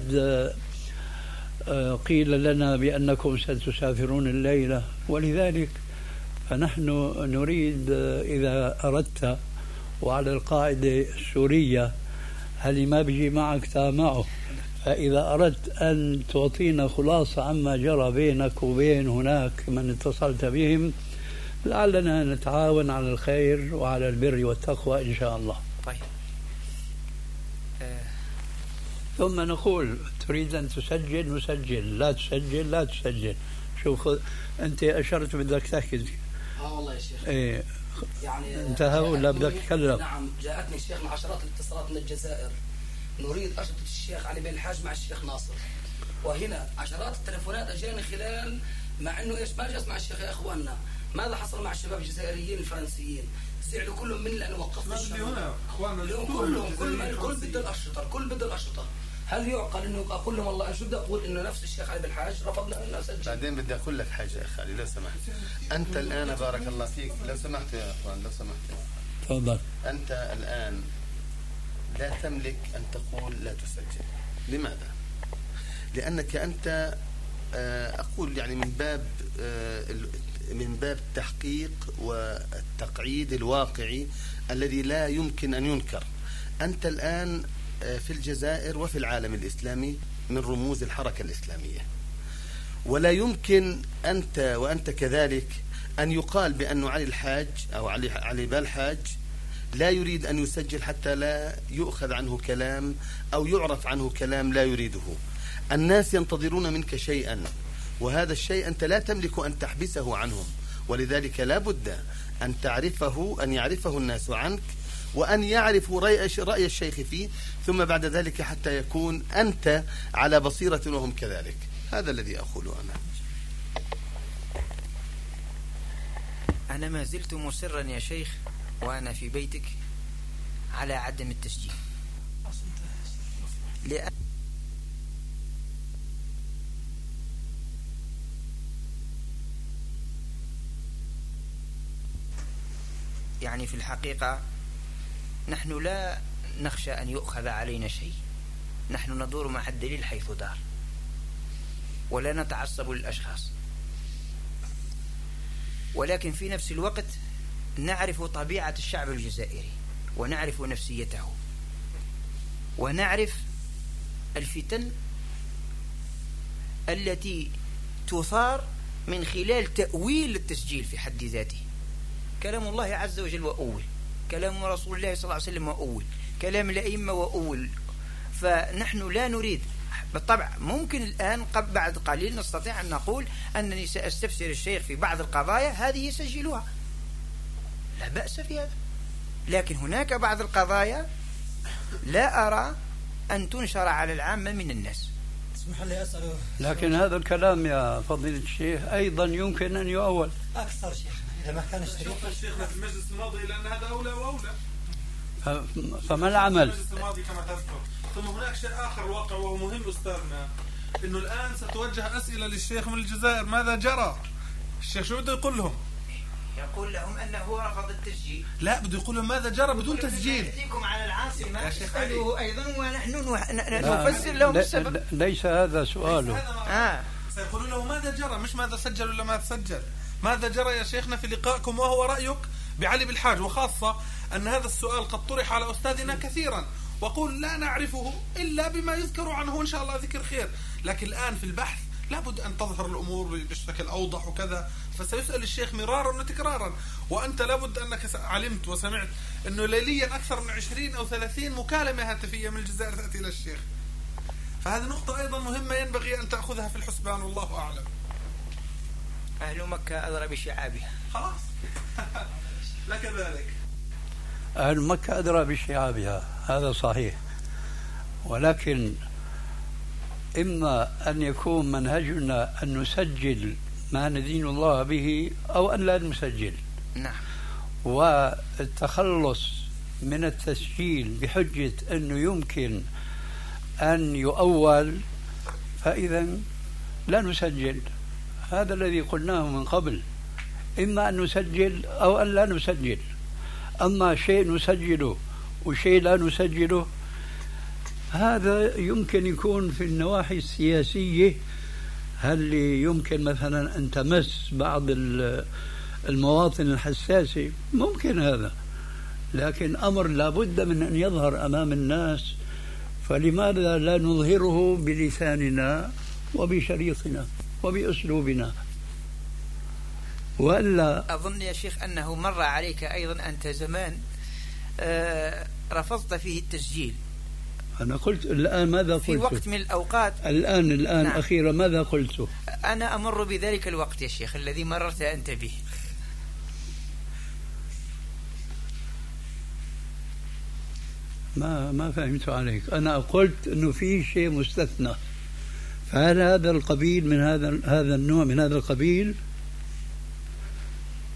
قيل لنا بأنكم ستسافرون الليلة، ولذلك فنحن نريد إذا أردت، وعلى القاعدة السورية هل ما بيجي معك تامعه، فإذا أردت أن تعطينا خلاصة عما جرى بينك وبين هناك من اتصلت بهم لعلنا نتعاون على الخير وعلى البر والتقوى إن شاء الله. طيب. أه. ثم نقول تريد أن تسجل نسجل، لا تسجل لا تسجل. شوف أنت أشرت بدك تحكي. اه والله يا شيخ. إيه يعني انتهى ولا بدك تتكلم؟ نعم جاءتني الشيخ مع عشرات الاتصالات من الجزائر، نريد أشرطة الشيخ علي بن الحاج مع الشيخ ناصر، وهنا عشرات التلفونات أجاني خلال، مع إنه إيش ما جلس مع الشيخ يا إخواننا، ماذا حصل مع الشباب الجزائريين الفرنسيين؟ زعلوا كلهم من لأنه وقفنا الشباب هنا اخواننا كلهم كل الكل بده الأشرطة الكل بده الأشرطة. هل يعقل انه اقول لهم والله شو بدي اقول انه نفس الشيخ علي بالحاج رفضنا انه نسجل؟ بعدين بدي اقول لك حاجه يا خالي لو سمحت. انت الان بارك الله فيك لو سمحت يا اخوان لو سمحت. تفضل. انت الان لا تملك ان تقول لا تسجل. لماذا؟ لانك انت اقول يعني من باب من باب التحقيق والتقعيد الواقعي الذي لا يمكن ان ينكر. انت الان في الجزائر وفي العالم الإسلامي من رموز الحركة الإسلامية، ولا يمكن أنت وأنت كذلك أن يقال بأن علي الحاج أو علي علي بالحاج لا يريد أن يسجل حتى لا يؤخذ عنه كلام أو يعرف عنه كلام لا يريده. الناس ينتظرون منك شيئا، وهذا الشيء أنت لا تملك أن تحبسه عنهم، ولذلك لا بد أن تعرفه أن يعرفه الناس عنك، وأن يعرفوا رأي الشيخ فيه، ثم بعد ذلك حتى يكون أنت على بصيرة وهم كذلك. هذا الذي أقوله أنا. أنا ما زلت مصرا يا شيخ وأنا في بيتك على عدم التسجيل، لأن يعني في الحقيقة نحن لا نخشى أن يؤخذ علينا شيء، نحن ندور مع الدليل حيث دار ولا نتعصب للأشخاص، ولكن في نفس الوقت نعرف طبيعة الشعب الجزائري ونعرف نفسيته ونعرف الفتن التي تثار من خلال تأويل التسجيل في حد ذاته. كلام الله عز وجل وأول، كلام رسول الله صلى الله عليه وسلم وأول، كلام الأئمة وأول. فنحن لا نريد بالطبع. ممكن الآن قبل بعد قليل نستطيع أن نقول أنني سأستفسر الشيخ في بعض القضايا هذه يسجلوها، لا بأس في هذا، لكن هناك بعض القضايا لا أرى أن تنشر على العامة من الناس. اسمح لي أسأله. لكن هذا الكلام يا فضيلة الشيخ أيضا يمكن أن يؤول أكثر شيخنا إذا ما كان الشريف الشيخنا في المجلس الماضي، لأن هذا أولى وأولى. فما العمل؟ المجلس الماضي كما تذكر. ثم هناك شيء آخر واقع وهو مهم أستاذنا، إنه الآن ستوجه أسئلة للشيخ من الجزائر ماذا جرى؟ الشيخ شو بده يقول لهم؟ يقول لهم أنه رفض التسجيل. لا، بده يقول لهم ماذا جرى بدون تسجيل. نأتيكم على العاصمة نسأله أيضا ونحن نفسر لهم السبب. ليس هذا سؤاله. آه. سيقولون له ماذا جرى، مش ماذا سجل ولا ما تسجل. ماذا جرى يا شيخنا في لقائكم وهو رأيك بعلي بالحاج، وخاصة أن هذا السؤال قد طرح على أستاذنا كثيرا، وقول لا نعرفه إلا بما يذكر عنه إن شاء الله ذكر خير. لكن الآن في البحث لابد أن تظهر الأمور بشكل أوضح وكذا، فسيسأل الشيخ مرارا وتكرارا، وأنت لابد أنك علمت وسمعت أنه ليليا أكثر من عشرين أو ثلاثين مكالمة هاتفية من الجزائر تأتي إلى الشيخ. فهذه نقطة أيضا مهمة ينبغي أن تأخذها في الحسبان، والله أعلم. أهل مكة أدرى بشعابها. خلاص. لك ذلك. أهل مكة أدرى بشعابها، هذا صحيح، ولكن إما أن يكون منهجنا أن نسجل ما ندين الله به أو أن لا نسجل. نعم. والتخلص من التسجيل بحجة أنه يمكن أن يؤول، فإذا لا نسجل. هذا الذي قلناه من قبل، إما أن نسجل أو أن لا نسجل. أما شيء نسجله وشيء لا نسجله هذا يمكن يكون في النواحي السياسية، هل يمكن مثلا أن تمس بعض المواطن الحساسة، ممكن هذا، لكن أمر لابد من أن يظهر أمام الناس، فلماذا لا نظهره بلساننا وبشريطنا وبأسلوبنا؟ وإلا أظن يا شيخ أنه مر عليك أيضا أنت زمان آه رفضت فيه التسجيل. أنا قلت الآن ماذا قلت في وقت من الأوقات الآن الآن نعم. أخيرا ماذا قلت؟ أنا أمر بذلك الوقت يا شيخ الذي مررت أنت به. ما ما فهمت عليك. أنا قلت إنه في شيء مستثنى، فهل هذا القبيل من هذا هذا النوع من هذا القبيل؟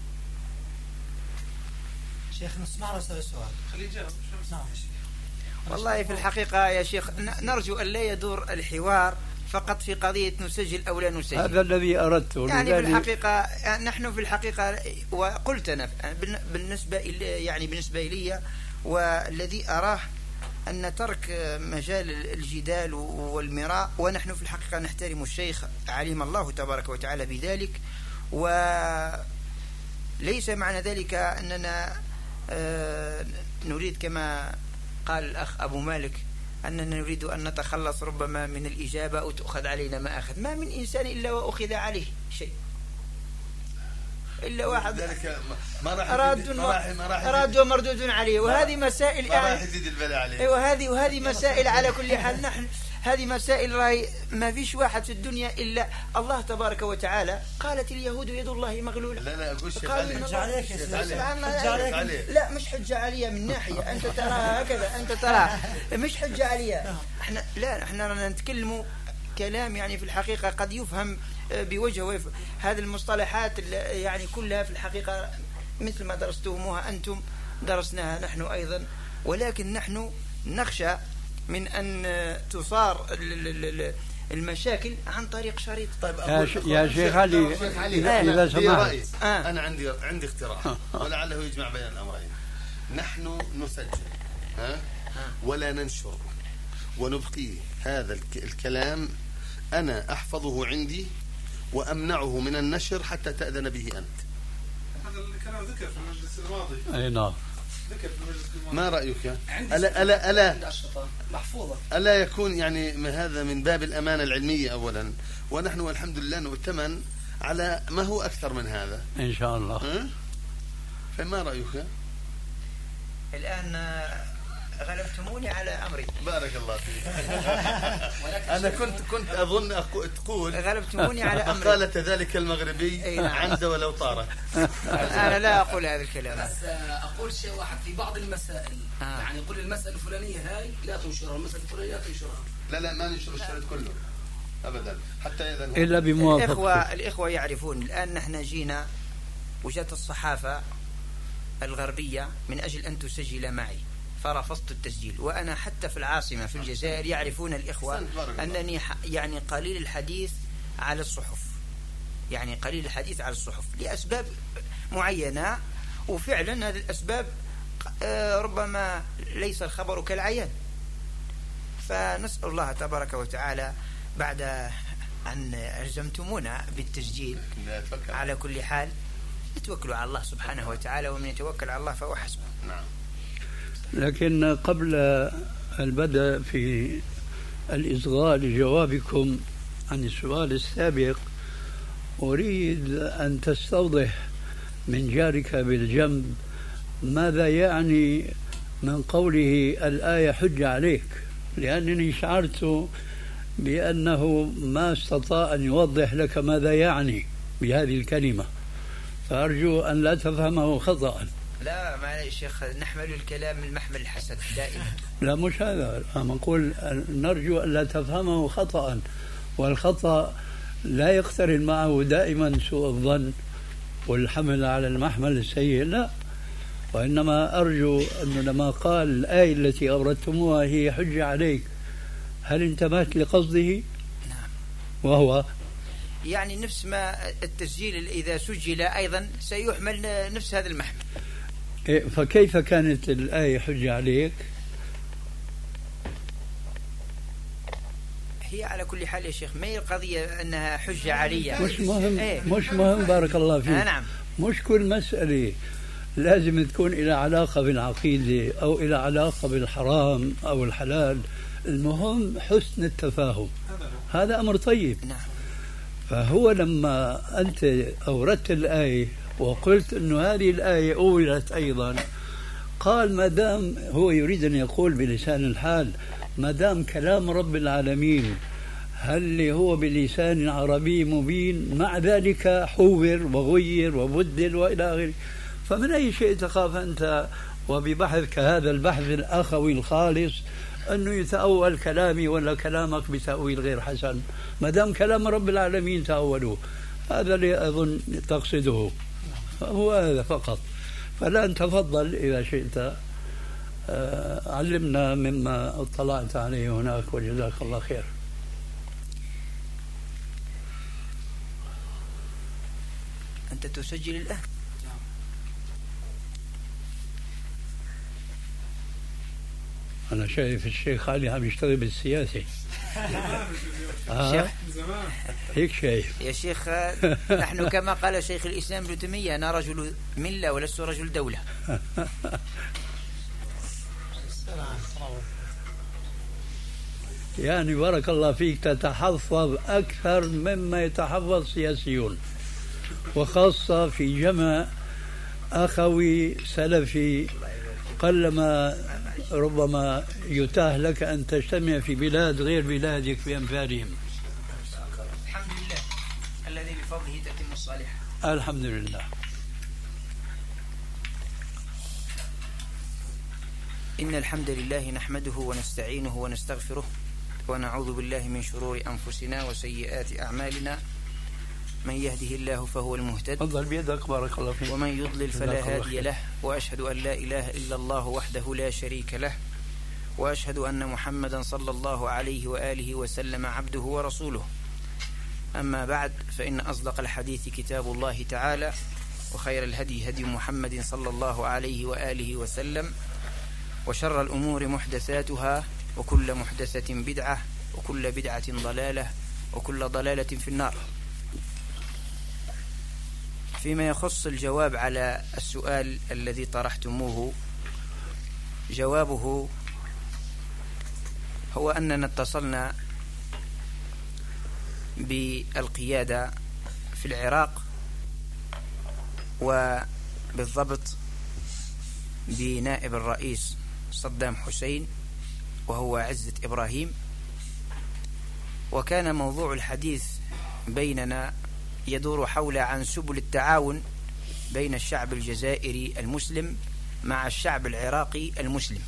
اسمعنا أستاذ السؤال. خليه يجاوب. نعم. والله في الحقيقة يا شيخ نرجو أن لا يدور الحوار فقط في قضية نسجل أو لا نسجل. هذا الذي أردته. يعني في الحقيقة نحن في الحقيقة وقلت أنا بالنسبة يعني بالنسبة لي والذي أراه أن ترك مجال الجدال والمراء، ونحن في الحقيقة نحترم الشيخ علم الله تبارك وتعالى بذلك، وليس معنى ذلك أننا نريد كما قال الأخ أبو مالك أننا نريد أن نتخلص ربما من الإجابة أو تأخذ علينا ما أخذ. ما من إنسان إلا وأخذ عليه شيء، إلا واحد راد راد ومردود عليه، وهذه مسائل يعني وهذه وهذه مسائل على كل حال. نحن هذه مسائل راي ما فيش واحد في الدنيا إلا الله تبارك وتعالى. قالت اليهود يد الله مغلولة. لا لا أقول شيء عليك. لا مش حجة عليا من ناحية أنت تراها هكذا، أنت تراها مش حجة عليا. احنا لا احنا نتكلم كلام يعني في الحقيقة قد يفهم بوجه ويفهم. هذه المصطلحات يعني كلها في الحقيقة مثل ما درستموها أنتم درسناها نحن أيضا، ولكن نحن نخشى من أن تصار المشاكل عن طريق شريط. طيب يا شيخ علي إذا سمحت آه. أنا عندي عندي اقتراح ولعله يجمع بين الأمرين. نحن نسجل ها ولا ننشر ونبقيه هذا الكلام، أنا أحفظه عندي وأمنعه من النشر حتى تأذن به أنت. هذا الكلام ذكر في المجلس الماضي. أي نعم. ذكر في المجلس الماضي. ما رأيك؟ ألا ألا ألا محفوظة. ألا يكون يعني هذا من باب الأمانة العلمية أولا، ونحن والحمد لله نؤتمن على ما هو أكثر من هذا إن شاء الله. أه؟ فما رأيك؟ الآن غلبتموني على أمري. بارك الله فيك. أنا كنت كنت أظن تقول غلبتموني على أمري. قالت ذلك المغربي عند ولو طارت. أنا لا أقول هذا الكلام. بس أقول شيء واحد في بعض المسائل. آه. يعني يقول المسألة الفلانية هاي لا تنشرها، المسألة الفلانية لا تنشرها. لا لا ما ننشر الشريط كله أبدا حتى إذا إلا بموافقة. الإخوة الإخوة يعرفون الآن نحن جينا وجدت الصحافة الغربية من أجل أن تسجل معي فرفضت التسجيل، وأنا حتى في العاصمة في الجزائر يعرفون الإخوة أنني يعني قليل الحديث على الصحف، يعني قليل الحديث على الصحف لأسباب معينة، وفعلا هذه الأسباب ربما ليس الخبر كالعيان. فنسأل الله تبارك وتعالى بعد أن ألزمتمونا بالتسجيل على كل حال نتوكل على الله سبحانه وتعالى، ومن يتوكل على الله فهو حسبه. نعم. لكن قبل البدء في الإصغاء لجوابكم عن السؤال السابق أريد أن تستوضح من جارك بالجنب ماذا يعني من قوله الآية حج عليك، لأنني شعرت بأنه ما استطاع أن يوضح لك ماذا يعني بهذه الكلمة، فأرجو أن لا تفهمه خطأ. لا معلش يا شيخ، نحمل الكلام المحمل الحسن دائما. لا مش هذا، أنا أقول نرجو أن لا تفهمه خطأ، والخطأ لا يقترن معه دائما سوء الظن والحمل على المحمل السيء، لا، وإنما أرجو أنه لما قال الآية التي أوردتموها هي حج عليك، هل انتبهت لقصده؟ نعم. وهو يعني نفس ما التسجيل إذا سجل أيضا سيحمل نفس هذا المحمل. فكيف كانت الآية حج عليك؟ هي على كل حال يا شيخ ما هي القضية أنها حجة عليا، مش مهم. ايه؟ مش مهم بارك الله فيك. آه نعم. مش كل مسألة لازم تكون إلى علاقة بالعقيدة أو إلى علاقة بالحرام أو الحلال، المهم حسن التفاهم، هذا أمر طيب. نعم. فهو لما أنت أوردت الآية وقلت أنه هذه الآية أوردت أيضا، قال ما دام هو يريد أن يقول بلسان الحال ما دام كلام رب العالمين هل هو بلسان عربي مبين، مع ذلك حور وغير وبدل وإلى آخره، فمن أي شيء تخاف أنت وببحث كهذا البحث الأخوي الخالص أنه يتأول كلامي ولا كلامك بتأويل غير حسن، ما دام كلام رب العالمين تأولوه، هذا اللي أظن تقصده، هو هذا فقط. فالآن تفضل إذا شئت علمنا مما اطلعت عليه هناك وجزاك الله خير. أنت تسجل الآن؟ أنا شايف الشيخ علي عم يشتغل بالسياسة. شيخ هيك شايف يا شيخ. نحن كما قال شيخ الإسلام ابن تيمية أنا رجل ملة ولست رجل دولة. يعني بارك الله فيك تتحفظ أكثر مما يتحفظ سياسيون، وخاصة في جمع أخوي سلفي قلما ربما يتاح لك أن تجتمع في بلاد غير بلادك بأمثالهم. الحمد لله الذي بفضله تتم الصالحة. الحمد لله. إن الحمد لله نحمده ونستعينه ونستغفره ونعوذ بالله من شرور أنفسنا وسيئات أعمالنا. من يهده الله فهو المهتد تفضل بيدك بارك الله فيك. ومن يضلل فلا هادي له، وأشهد أن لا إله إلا الله وحده لا شريك له، وأشهد أن محمدا صلى الله عليه وآله وسلم عبده ورسوله. أما بعد، فإن أصدق الحديث كتاب الله تعالى، وخير الهدي هدي محمد صلى الله عليه وآله وسلم، وشر الأمور محدثاتها، وكل محدثة بدعة، وكل بدعة ضلالة، وكل ضلالة في النار. فيما يخص الجواب على السؤال الذي طرحتموه، جوابه هو أننا اتصلنا بالقيادة في العراق، وبالضبط بنائب الرئيس صدام حسين وهو عزة إبراهيم، وكان موضوع الحديث بيننا يدور حول عن سبل التعاون بين الشعب الجزائري المسلم مع الشعب العراقي المسلم.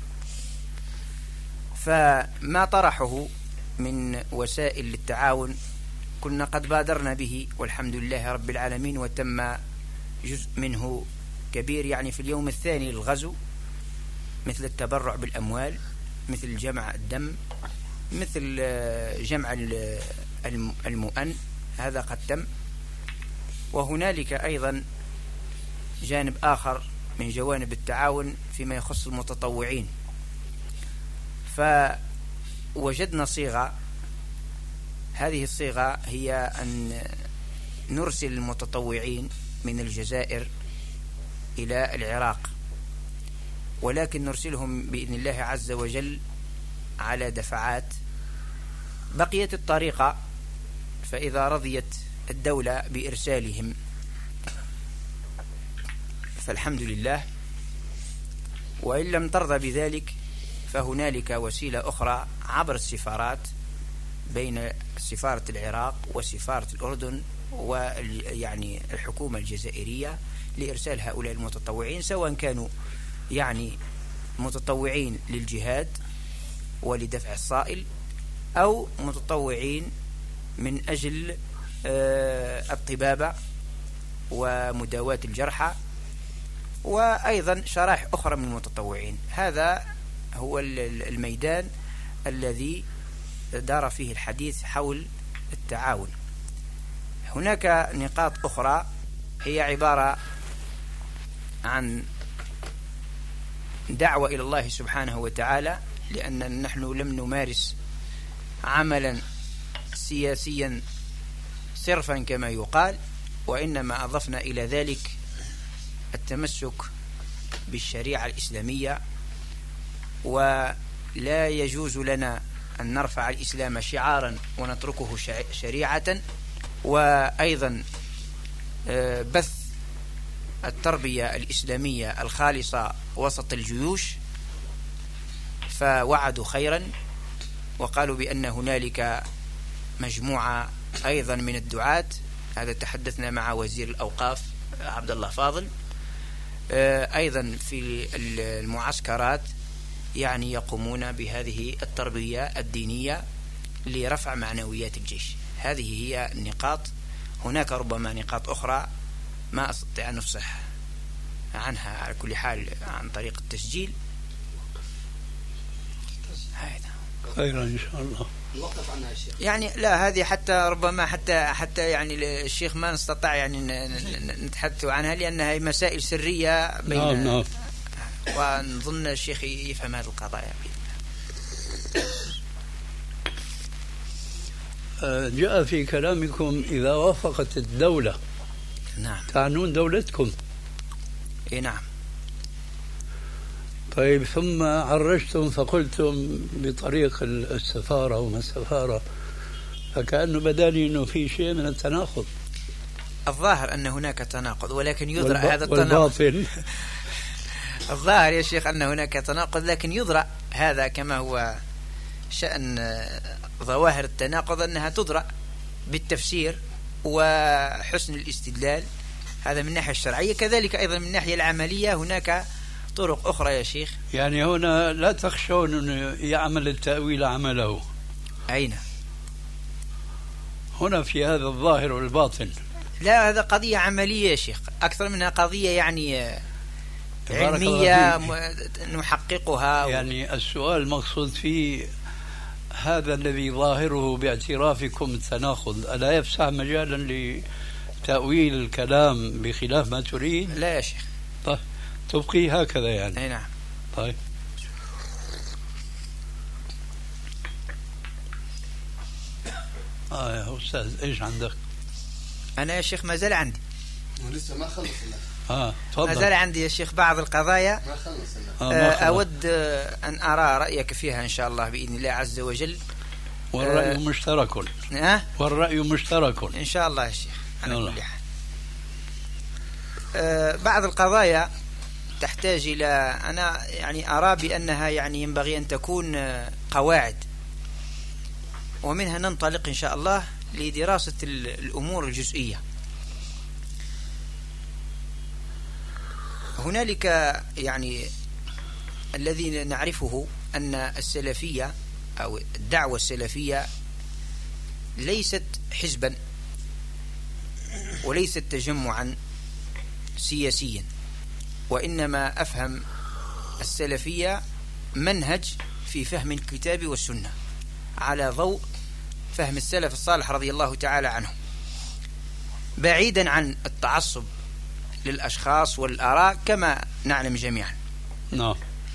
فما طرحه من وسائل للتعاون كنا قد بادرنا به والحمد لله رب العالمين، وتم جزء منه كبير يعني في اليوم الثاني للغزو، مثل التبرع بالأموال، مثل جمع الدم، مثل جمع المؤن، هذا قد تم. وهنالك أيضا جانب آخر من جوانب التعاون فيما يخص المتطوعين، فوجدنا صيغة. هذه الصيغة هي أن نرسل المتطوعين من الجزائر إلى العراق، ولكن نرسلهم بإذن الله عز وجل على دفعات. بقيت الطريقة، فإذا رضيت الدولة بإرسالهم فالحمد لله، وإن لم ترضى بذلك فهنالك وسيلة أخرى عبر السفارات، بين سفارة العراق وسفارة الأردن ويعني الحكومة الجزائرية، لإرسال هؤلاء المتطوعين، سواء كانوا يعني متطوعين للجهاد ولدفع الصائل، أو متطوعين من أجل الطبابة ومداواة الجرحى، وأيضا شرائح أخرى من المتطوعين. هذا هو الميدان الذي دار فيه الحديث حول التعاون. هناك نقاط أخرى هي عبارة عن دعوة إلى الله سبحانه وتعالى، لأن نحن لم نمارس عملا سياسيا صرفا كما يقال، وإنما أضفنا إلى ذلك التمسك بالشريعة الإسلامية، ولا يجوز لنا أن نرفع الإسلام شعارا ونتركه شريعة. وأيضا بث التربية الإسلامية الخالصة وسط الجيوش، فوعدوا خيرا وقالوا بأن هنالك مجموعة أيضا من الدعاة. هذا تحدثنا مع وزير الأوقاف عبد الله فاضل، أيضا في المعسكرات يعني يقومون بهذه التربية الدينية لرفع معنويات الجيش. هذه هي النقاط. هناك ربما نقاط أخرى ما أستطيع أن أفصح عنها على كل حال عن طريق التسجيل. هذا خيرا إن شاء الله. نوقف عنها الشيخ. يعني لا هذه حتى ربما حتى حتى يعني الشيخ ما نستطيع يعني نتحدث عنها لأنها مسائل سرية بين نعم نعم. ونظن الشيخ يفهم هذه القضايا. جاء في كلامكم إذا وافقت الدولة. نعم. تعنون دولتكم. إيه نعم. طيب ثم عرجتم فقلتم بطريق السفارة وما السفارة، فكأنه بداني أنه في شيء من التناقض. الظاهر أن هناك تناقض ولكن يدرأ والب... هذا التناقض. والباطن الظاهر يا شيخ أن هناك تناقض لكن يدرأ هذا كما هو شأن ظواهر التناقض أنها تدرأ بالتفسير وحسن الاستدلال، هذا من الناحية الشرعية. كذلك أيضا من الناحية العملية هناك طرق أخرى يا شيخ. يعني هنا لا تخشون أن يعمل التأويل عمله. أين؟ هنا في هذا الظاهر والباطن. لا هذا قضية عملية يا شيخ أكثر منها قضية يعني علمية نحققها. يعني السؤال المقصود فيه هذا الذي ظاهره باعترافكم التناقض ألا يفسح مجالا لتأويل الكلام بخلاف ما تريد؟ لا يا شيخ. طيب تبقي هكذا يعني. أي نعم. طيب آه يا أستاذ إيش عندك؟ أنا يا شيخ ما زال عندي. لسه ما خلص آه تفضل. ما زال عندي يا شيخ بعض القضايا ما خلص آه ما خلص. أود أن أرى رأيك فيها إن شاء الله بإذن الله عز وجل. والرأي آه مشترك. أه؟ والرأي مشترك إن شاء الله يا شيخ على يلا. كل حال. أه بعض القضايا تحتاج إلى أنا يعني أرى بأنها يعني ينبغي أن تكون قواعد ومنها ننطلق إن شاء الله لدراسة الأمور الجزئية. هنالك يعني الذي نعرفه أن السلفية أو الدعوة السلفية ليست حزبا وليست تجمعا سياسيا، وإنما أفهم السلفية منهج في فهم الكتاب والسنة على ضوء فهم السلف الصالح رضي الله تعالى عنهم، بعيدا عن التعصب للأشخاص والآراء كما نعلم جميعا. نعم.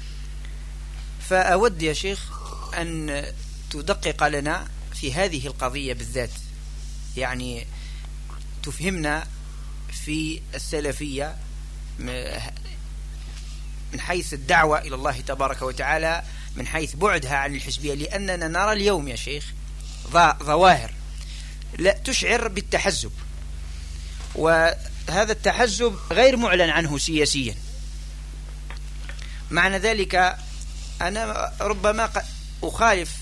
فأود يا شيخ أن تدقق لنا في هذه القضية بالذات، يعني تفهمنا في السلفية من حيث الدعوة إلى الله تبارك وتعالى، من حيث بعدها عن الحزبية، لأننا نرى اليوم يا شيخ ظواهر لا تشعر بالتحزب، وهذا التحزب غير معلن عنه سياسيا. معنى ذلك أنا ربما أخالف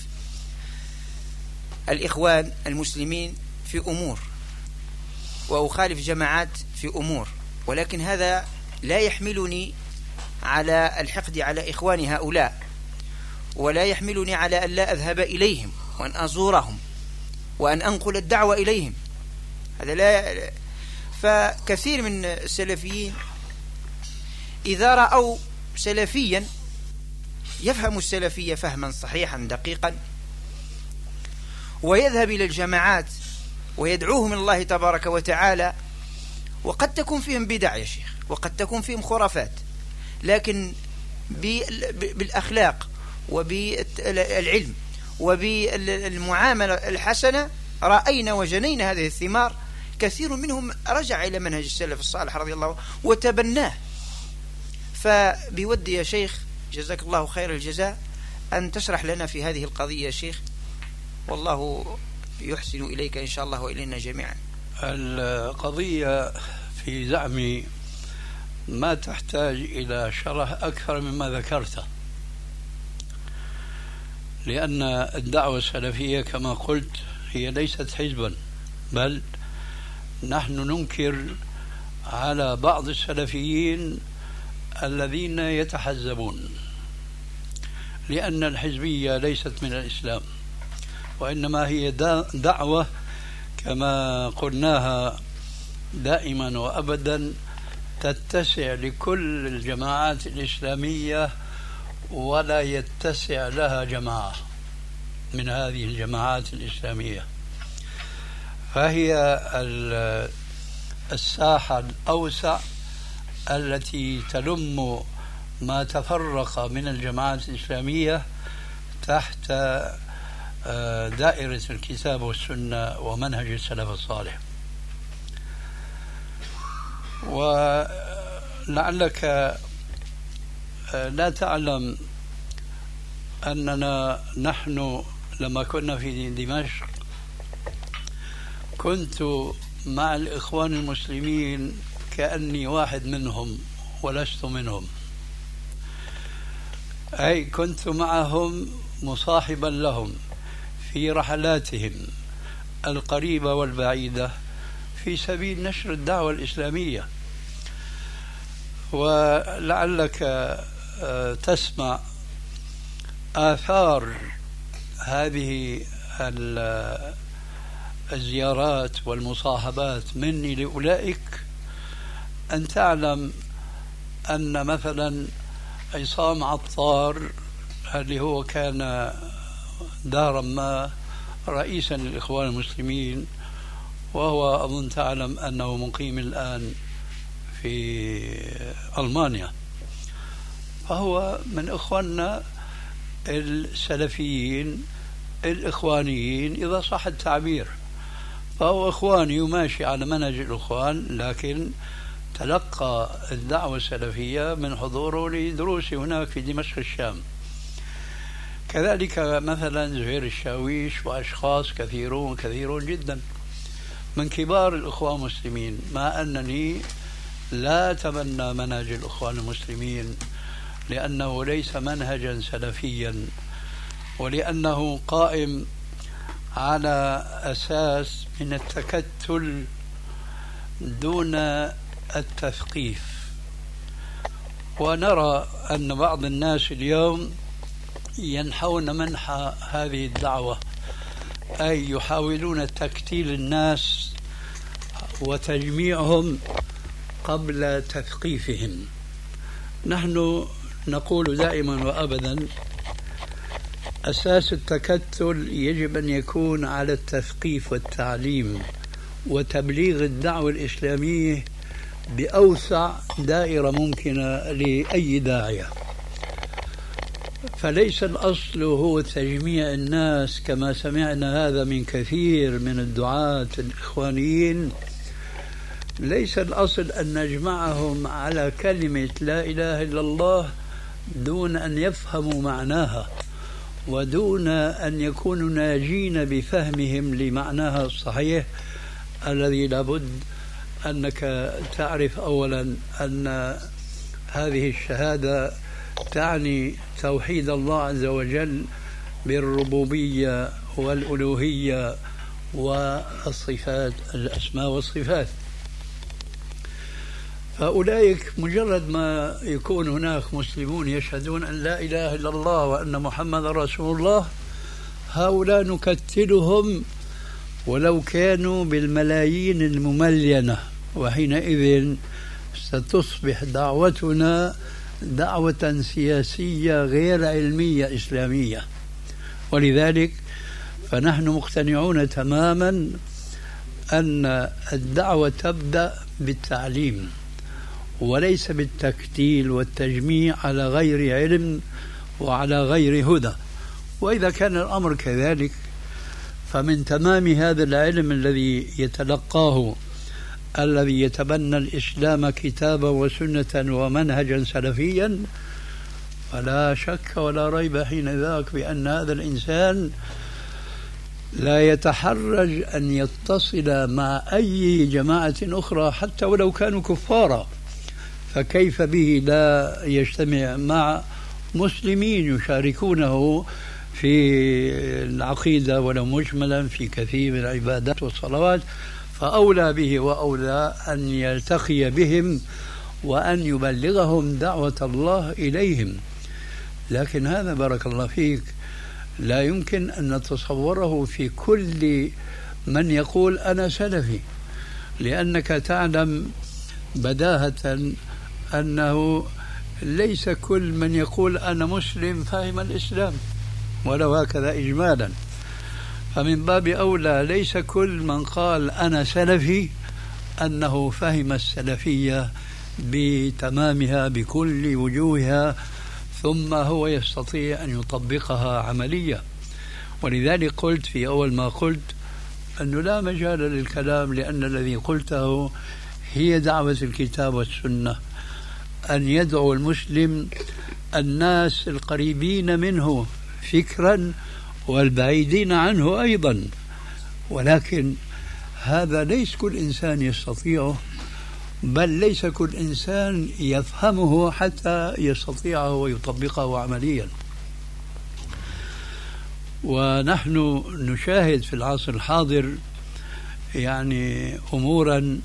الإخوان المسلمين في أمور وأخالف جماعات في أمور، ولكن هذا لا يحملني على الحقد على إخوان هؤلاء، ولا يحملني على أن لا أذهب إليهم وأن أزورهم وأن أنقل الدعوة إليهم. هذا لا. فكثير من السلفيين إذا رأوا سلفيا يفهم السلفية فهما صحيحا دقيقا ويذهب إلى الجماعات ويدعوهم إلى الله تبارك وتعالى، وقد تكون فيهم بدع يا شيخ وقد تكون فيهم خرافات، لكن بالأخلاق وبالعلم وبالمعاملة الحسنة رأينا وجنينا هذه الثمار. كثير منهم رجع إلى منهج السلف الصالح رضي الله عنه وتبناه. فبودي يا شيخ جزاك الله خير الجزاء أن تشرح لنا في هذه القضية يا شيخ، والله يحسن إليك إن شاء الله وإلينا جميعا. القضية في زعمي ما تحتاج إلى شرح أكثر مما ذكرته، لأن الدعوة السلفية كما قلت هي ليست حزبا، بل نحن ننكر على بعض السلفيين الذين يتحزبون، لأن الحزبية ليست من الإسلام، وإنما هي دعوة كما قلناها دائما وأبدا تتسع لكل الجماعات الإسلامية ولا يتسع لها جماعة من هذه الجماعات الإسلامية، فهي الساحة الأوسع التي تلم ما تفرق من الجماعات الإسلامية تحت دائرة الكتاب والسنة ومنهج السلف الصالح. ولعلك لا تعلم أننا نحن لما كنا في دمشق كنت مع الإخوان المسلمين كأني واحد منهم ولست منهم، أي كنت معهم مصاحبا لهم في رحلاتهم القريبة والبعيدة في سبيل نشر الدعوة الإسلامية. ولعلك تسمع آثار هذه الزيارات والمصاحبات مني لأولئك، أن تعلم أن مثلا عصام عطار اللي هو كان دارا ما رئيسا للإخوان المسلمين، وهو أظن تعلم أنه مقيم الآن في ألمانيا، فهو من إخواننا السلفيين الإخوانيين إذا صح التعبير، فهو إخواني وماشي على منهج الإخوان، لكن تلقى الدعوة السلفية من حضوره لدروسي هناك في دمشق الشام. كذلك مثلا زهير الشاويش وأشخاص كثيرون كثيرون جدا من كبار الإخوان المسلمين، ما أنني لا أتبنى منهج الإخوان المسلمين لأنه ليس منهجا سلفيا، ولأنه قائم على أساس من التكتل دون التثقيف. ونرى أن بعض الناس اليوم ينحون منحى هذه الدعوة، أي يحاولون تكتيل الناس وتجميعهم قبل تثقيفهم. نحن نقول دائما وأبدا أساس التكتل يجب أن يكون على التثقيف والتعليم وتبليغ الدعوة الإسلامية بأوسع دائرة ممكنة لأي داعية. فليس الأصل هو تجميع الناس كما سمعنا هذا من كثير من الدعاة الإخوانيين، ليس الأصل أن نجمعهم على كلمة لا إله إلا الله دون أن يفهموا معناها ودون أن يكونوا ناجين بفهمهم لمعناها الصحيح الذي لابد أنك تعرف أولا أن هذه الشهادة تعني توحيد الله عز وجل بالربوبية والألوهية والصفات، الأسماء والصفات. فأولئك مجرد ما يكون هناك مسلمون يشهدون أن لا إله إلا الله وأن محمد رسول الله، هؤلاء نكتلهم ولو كانوا بالملايين المملينة، وحينئذ ستصبح دعوتنا دعوة سياسية غير علمية إسلامية. ولذلك فنحن مقتنعون تماما أن الدعوة تبدأ بالتعليم وليس بالتكتيل والتجميع على غير علم وعلى غير هدى. وإذا كان الأمر كذلك فمن تمام هذا العلم الذي يتلقاه الذي يتبنى الإسلام كتابا وسنة ومنهجا سلفيا، فلا شك ولا ريب حين ذاك بأن هذا الإنسان لا يتحرج أن يتصل مع أي جماعة أخرى حتى ولو كانوا كفارا، فكيف به لا يجتمع مع مسلمين يشاركونه في العقيدة ولو مجملا في كثير من العبادات والصلوات، فأولى به وأولى أن يلتقي بهم وأن يبلغهم دعوة الله إليهم. لكن هذا بارك الله فيك لا يمكن أن نتصوره في كل من يقول أنا سلفي، لأنك تعلم بداهة أنه ليس كل من يقول أنا مسلم فهم الإسلام، ولو هكذا إجمالا. فمن باب أولى ليس كل من قال أنا سلفي أنه فهم السلفية بتمامها بكل وجوهها ثم هو يستطيع أن يطبقها عمليا. ولذلك قلت في أول ما قلت أنه لا مجال للكلام، لأن الذي قلته هي دعوة الكتاب والسنة، أن يدعو المسلم الناس القريبين منه فكرا والبعيدين عنه أيضا، ولكن هذا ليس كل إنسان يستطيعه، بل ليس كل إنسان يفهمه حتى يستطيعه ويطبقه عمليا. ونحن نشاهد في العصر الحاضر يعني أمورا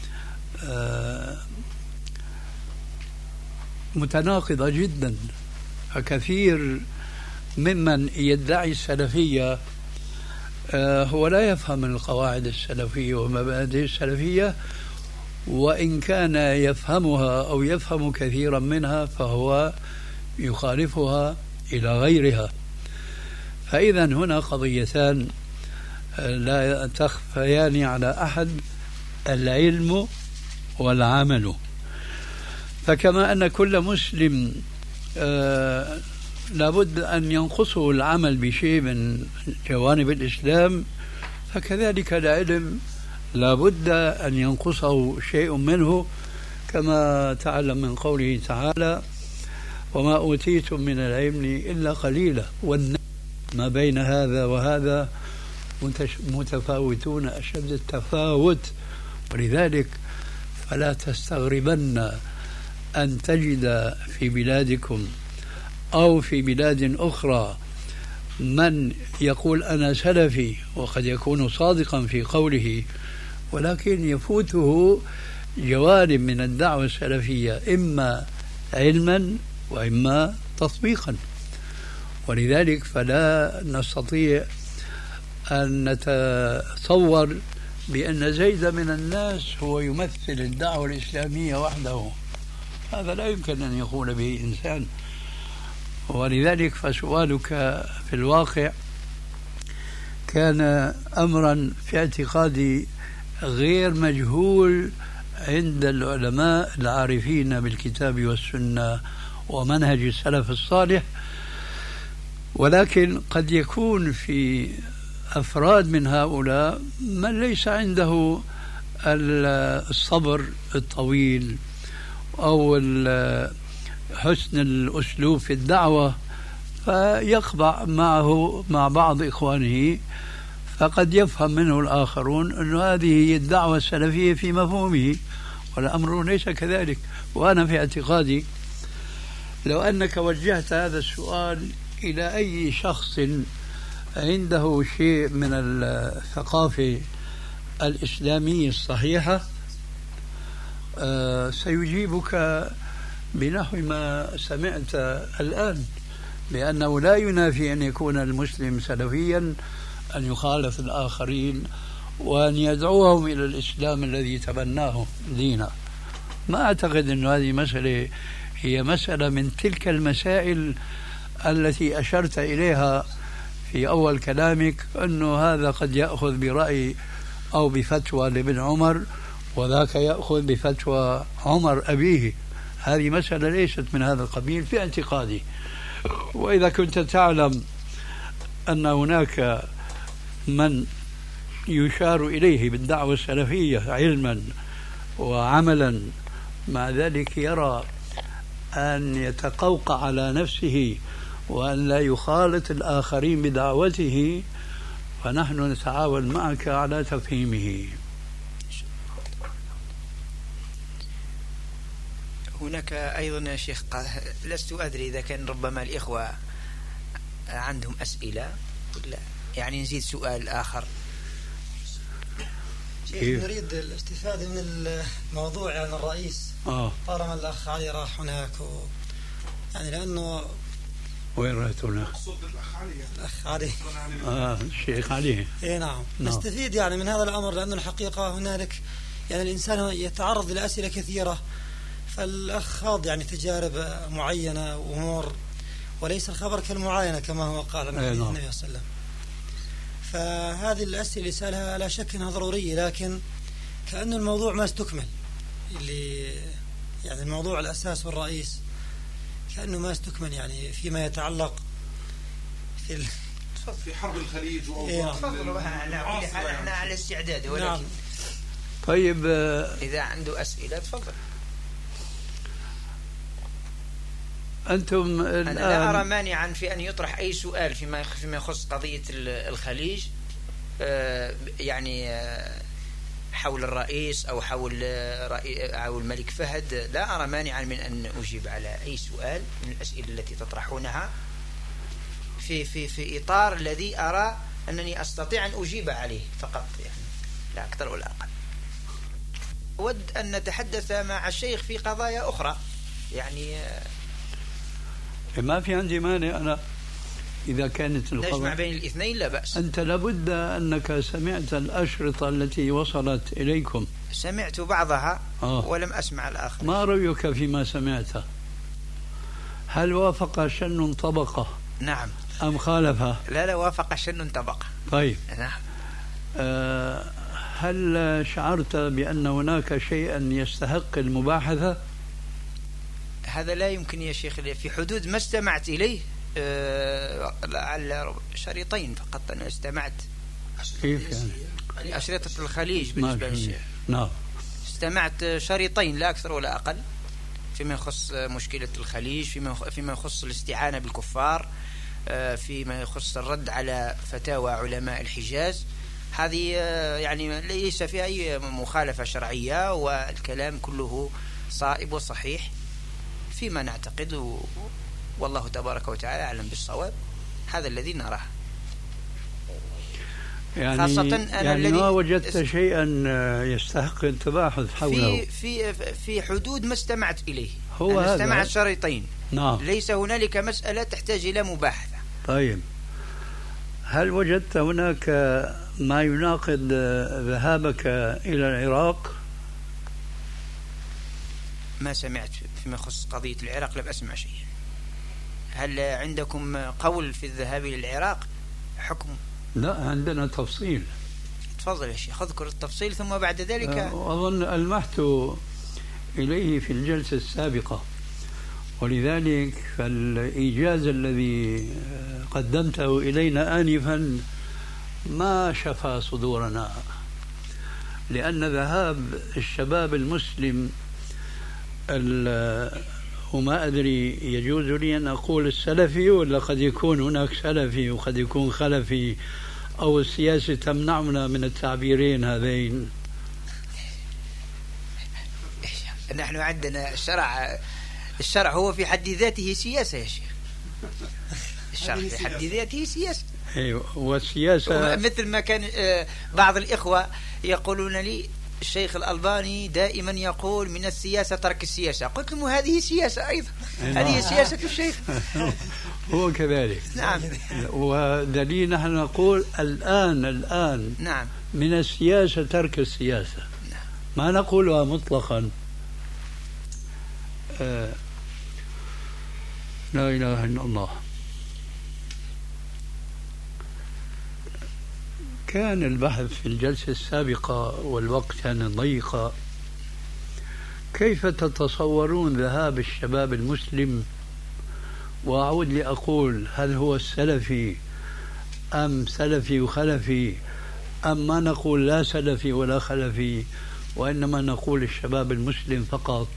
متناقضة جدا. فكثير ممن يدعي السلفية هو لا يفهم القواعد السلفية ومبادئ السلفية، وإن كان يفهمها أو يفهم كثيرا منها فهو يخالفها إلى غيرها. فإذا هنا قضيتان لا تخفيان على أحد: العلم والعمل. فكما أن كل مسلم آه لابد أن ينقصه العمل بشيء من جوانب الإسلام، فكذلك العلم لابد أن ينقصه شيء منه، كما تعلم من قوله تعالى: وما أوتيتم من العلم إلا قليلا. والناس ما بين هذا وهذا متفاوتون أشد التفاوت. ولذلك فلا تستغربن أن تجد في بلادكم أو في بلاد أخرى من يقول أنا سلفي، وقد يكون صادقا في قوله، ولكن يفوته جوانب من الدعوة السلفية إما علما وإما تطبيقا. ولذلك فلا نستطيع أن نتصور بأن زيد من الناس هو يمثل الدعوة الإسلامية وحده، هذا لا يمكن أن يقول به إنسان. ولذلك فسؤالك في الواقع كان أمرا في اعتقادي غير مجهول عند العلماء العارفين بالكتاب والسنة ومنهج السلف الصالح، ولكن قد يكون في أفراد من هؤلاء من ليس عنده الصبر الطويل أو حسن الأسلوب في الدعوة، فيقبع معه مع بعض إخوانه، فقد يفهم منه الآخرون أن هذه هي الدعوة السلفية في مفهومه، والأمر ليس كذلك. وأنا في اعتقادي لو أنك وجهت هذا السؤال إلى أي شخص عنده شيء من الثقافة الإسلامية الصحيحة سيجيبك بنحو ما سمعت الآن، لأنه لا ينافي أن يكون المسلم سلفيا أن يخالف الآخرين وأن يدعوهم إلى الإسلام الذي تبناه دينا. ما أعتقد أن هذه مسألة هي مسألة من تلك المسائل التي أشرت إليها في أول كلامك، أنه هذا قد يأخذ برأي أو بفتوى لابن عمر وذاك يأخذ بفتوى عمر أبيه. هذه مسألة ليست من هذا القبيل في اعتقادي. وإذا كنت تعلم أن هناك من يشار إليه بالدعوة السلفية علما وعملا، مع ذلك يرى أن يتقوقع على نفسه وأن لا يخالط الآخرين بدعوته، فنحن نتعاون معك على تفهيمه. هناك أيضا يا شيخ لست أدري إذا كان ربما الإخوة عندهم أسئلة ولا يعني نزيد سؤال آخر. شيخ نريد الاستفادة من الموضوع يعني الرئيس آه. طالما الأخ علي راح هناك و... يعني لأنه وين رأيت هنا؟ الأخ علي آه الشيخ علي. إيه نعم. نعم نستفيد يعني من هذا الأمر، لأنه الحقيقة هنالك يعني الإنسان يتعرض إلى أسئلة كثيرة، فالأخ خاض يعني تجارب معينة وأمور، وليس الخبر كالمعاينة كما هو قال النبي صلى الله عليه وسلم. فهذه الأسئلة اللي سألها لا شك أنها ضرورية، لكن كأن الموضوع ما استكمل، اللي يعني الموضوع الأساس والرئيس كأنه ما استكمل، يعني فيما يتعلق في ال... في حرب الخليج تفضلوا. احنا على استعداد، ولكن نعم. طيب إذا عنده أسئلة تفضل. أنتم أنا لا أرى مانعا في أن يطرح أي سؤال فيما فيما يخص قضية الخليج، يعني حول الرئيس أو حول أو الملك فهد. لا أرى مانعا من أن أجيب على أي سؤال من الأسئلة التي تطرحونها في في في إطار الذي أرى أنني أستطيع أن أجيب عليه فقط، يعني لا أكثر ولا أقل. أود أن نتحدث مع الشيخ في قضايا أخرى، يعني ما في عندي مانع أنا إذا كانت القضايا نجمع بين الاثنين لا بأس. أنت لابد أنك سمعت الأشرطة التي وصلت إليكم. سمعت بعضها آه. ولم أسمع الآخر. ما رأيك فيما سمعته؟ هل وافق شن طبقة؟ نعم. أم خالفها؟ لا لا وافق شن طبقة. طيب. نعم. أه هل شعرت بأن هناك شيئا يستحق المباحثة؟ هذا لا يمكن يا شيخ، في حدود ما استمعت إليه أه على شريطين فقط. أنا استمعت. كيف يعني؟ أشرطة الخليج بالنسبة للشيخ. نعم. استمعت شريطين لا أكثر ولا أقل فيما يخص مشكلة الخليج، فيما فيما يخص الاستعانة بالكفار، فيما يخص الرد على فتاوى علماء الحجاز. هذه يعني ليس فيها أي مخالفة شرعية، والكلام كله صائب وصحيح فيما نعتقد، والله تبارك وتعالى أعلم بالصواب. هذا الذي نراه. يعني خاصة أنا يعني ما وجدت شيئا يستحق التباحث حوله في في في حدود ما استمعت إليه. هو أنا استمعت شريطين. نعم. ليس هنالك مسألة تحتاج إلى مباحثة. طيب، هل وجدت هناك ما يناقض ذهابك إلى العراق؟ ما سمعت فيما يخص قضية العراق، لم أسمع شيء. هل عندكم قول في الذهاب إلى العراق؟ حكم؟ لا، عندنا تفصيل. تفضل يا شيخ، اذكر التفصيل ثم بعد ذلك. أظن ألمحت إليه في الجلسة السابقة، ولذلك فالإيجاز الذي قدمته إلينا آنفا ما شفى صدورنا، لأن ذهاب الشباب المسلم وما أدري يجوز لي أن أقول السلفي، ولا قد يكون هناك سلفي وقد يكون خلفي، أو السياسة تمنعنا من التعبيرين هذين. نحن عندنا الشرع، الشرع هو في حد ذاته سياسة يا شيخ. الشرع في حد ذاته سياسة. أيوة، والسياسة مثل ما كان بعض الإخوة يقولون لي الشيخ الألباني دائما يقول من السياسة ترك السياسة. قلت لهم هذه سياسة أيضا، هذه سياسة الشيخ. هو كذلك. نعم. ودليل نحن نقول الآن الآن نعم من السياسة ترك السياسة. نعم. ما نقولها مطلقا. آه لا إله إلا الله. كان البحث في الجلسة السابقة والوقت كان ضيقا. كيف تتصورون ذهاب الشباب المسلم؟ وأعود لأقول هل هو السلفي أم سلفي وخلفي، أم ما نقول لا سلفي ولا خلفي وإنما نقول الشباب المسلم فقط؟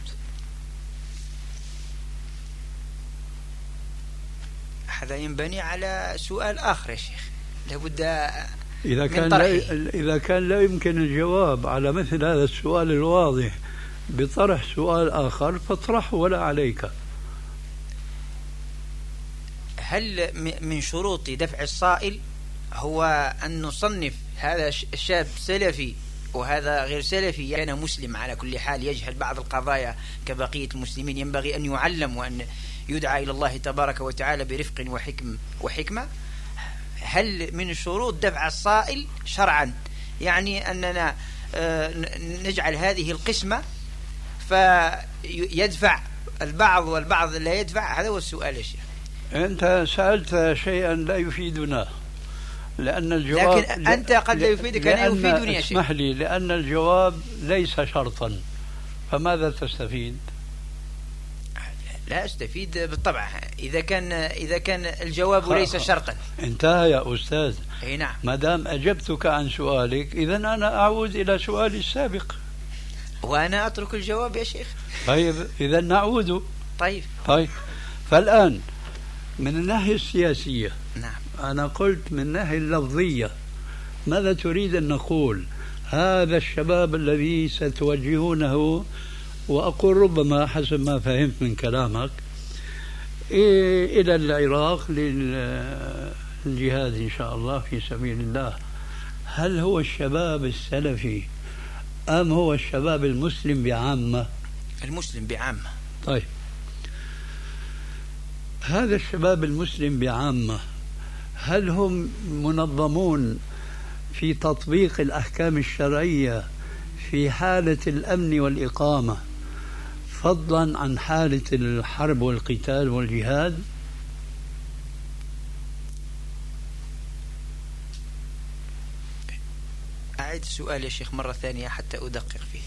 هذا ينبني على سؤال آخر يا شيخ، لابد إذا كان لا إذا كان لا يمكن الجواب على مثل هذا السؤال الواضح بطرح سؤال آخر فاطرحه ولا عليك. هل من شروط دفع الصائل هو أن نصنف هذا شاب سلفي وهذا غير سلفي؟ كان مسلم على كل حال يجهل بعض القضايا كبقية المسلمين، ينبغي أن يعلم وأن يدعى إلى الله تبارك وتعالى برفق وحكم وحكمة. هل من شروط دفع الصائل شرعا يعني أننا نجعل هذه القسمة فيدفع البعض والبعض لا يدفع؟ هذا هو السؤال يا شيخ. أنت سألت شيئا لا يفيدنا، لأن الجواب لكن أنت قد لا يفيدك، أنا يفيدني يا شيخ. اسمح لي، لأن الجواب ليس شرطا، فماذا تستفيد؟ لا أستفيد بالطبع إذا كان إذا كان الجواب ليس شرطا. انتهى يا أستاذ. أي نعم. ما دام أجبتك عن سؤالك إذا أنا أعود إلى سؤالي السابق وأنا أترك الجواب يا شيخ. طيب إذا نعود. طيب طيب فالآن من الناحية السياسية، نعم، أنا قلت من الناحية اللفظية ماذا تريد أن نقول؟ هذا الشباب الذي ستوجهونه، وأقول ربما حسب ما فهمت من كلامك إلى العراق للجهاد إن شاء الله في سبيل الله، هل هو الشباب السلفي أم هو الشباب المسلم بعامة؟ المسلم بعامة. طيب هذا الشباب المسلم بعامة هل هم منظمون في تطبيق الأحكام الشرعية في حالة الأمن والإقامة فضلا عن حالة الحرب والقتال والجهاد؟ أعيد السؤال يا شيخ مرة ثانية حتى أدقق فيه.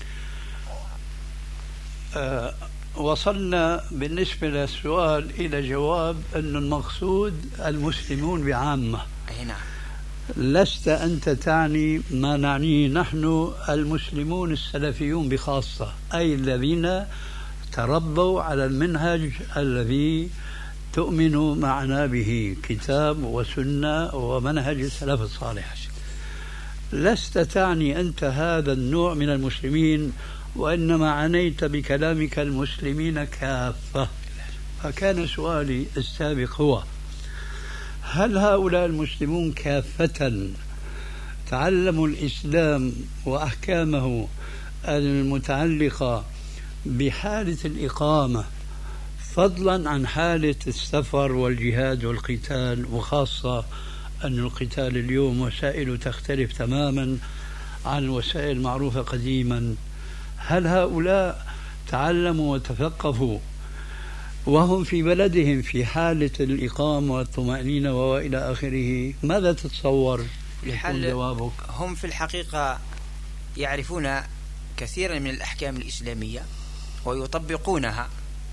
أه وصلنا بالنسبة للسؤال إلى جواب أن المقصود المسلمون بعامة. أي نعم. لست أنت تعني ما نعنيه نحن المسلمون السلفيون بخاصة، أي الذين تربوا على المنهج الذي تؤمن معنا به، كتاب وسنة ومنهج السلف الصالح. لست تعني أنت هذا النوع من المسلمين، وإنما عنيت بكلامك المسلمين كافة. فكان سؤالي السابق هو هل هؤلاء المسلمون كافة تعلموا الإسلام وأحكامه المتعلقة بحالة الإقامة فضلا عن حالة السفر والجهاد والقتال، وخاصة أن القتال اليوم وسائله تختلف تماما عن الوسائل المعروفة قديما؟ هل هؤلاء تعلموا وتثقفوا وهم في بلدهم في حالة الإقامة والطمأنينة وإلى آخره؟ ماذا تتصور يكون جوابك؟ هم في الحقيقة يعرفون كثيرا من الأحكام الإسلامية ويطبقونها،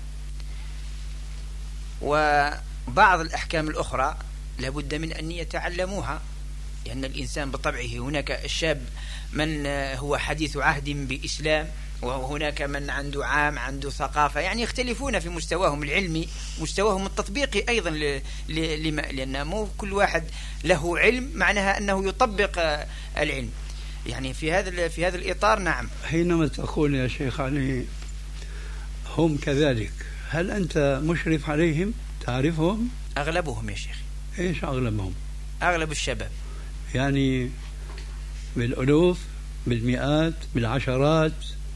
وبعض الأحكام الأخرى لابد من أن يتعلموها، لأن الإنسان بطبعه هناك الشاب من هو حديث عهد بإسلام، وهناك من عنده عام عنده ثقافة، يعني يختلفون في مستواهم العلمي مستواهم التطبيقي أيضا ل... ل... لما... لأن مو كل واحد له علم معناها أنه يطبق العلم. يعني في هذا في هذا الإطار نعم. حينما تقول يا شيخ علي هم كذلك، هل أنت مشرف عليهم؟ تعرفهم؟ أغلبهم يا شيخ. إيش أغلبهم؟ أغلب الشباب يعني بالألوف، بالمئات، بالعشرات؟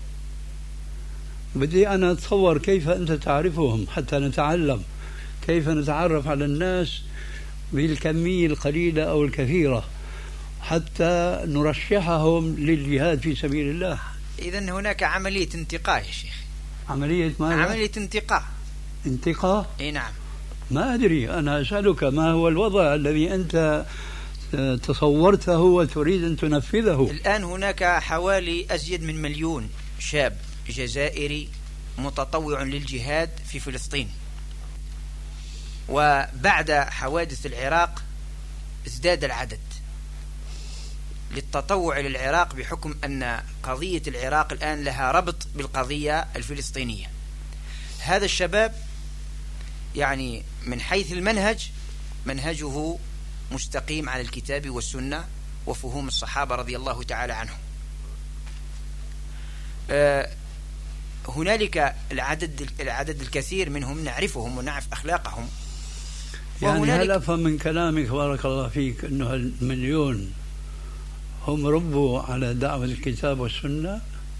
بدي أنا أتصور كيف أنت تعرفهم حتى نتعلم كيف نتعرف على الناس بالكمية القليلة أو الكثيرة حتى نرشحهم للجهاد في سبيل الله. إذن هناك عملية انتقاء يا شيخ. عملية ماذا؟ عملية انتقاء. انتقاء؟ اي نعم. ما أدري، أنا أسألك ما هو الوضع الذي أنت تصورته وتريد أن تنفذه؟ الآن هناك حوالي أزيد من مليون شاب جزائري متطوع للجهاد في فلسطين، وبعد حوادث العراق ازداد العدد للتطوع للعراق بحكم أن قضية العراق الآن لها ربط بالقضية الفلسطينية. هذا الشباب يعني من حيث المنهج منهجه مستقيم على الكتاب والسنة وفهوم الصحابة رضي الله تعالى عنهم. أه هنالك العدد العدد الكثير منهم نعرفهم ونعرف أخلاقهم. يعني هل أفهم من كلامك بارك الله فيك أنه المليون هم ربوا على دعوة الكتاب والسنة؟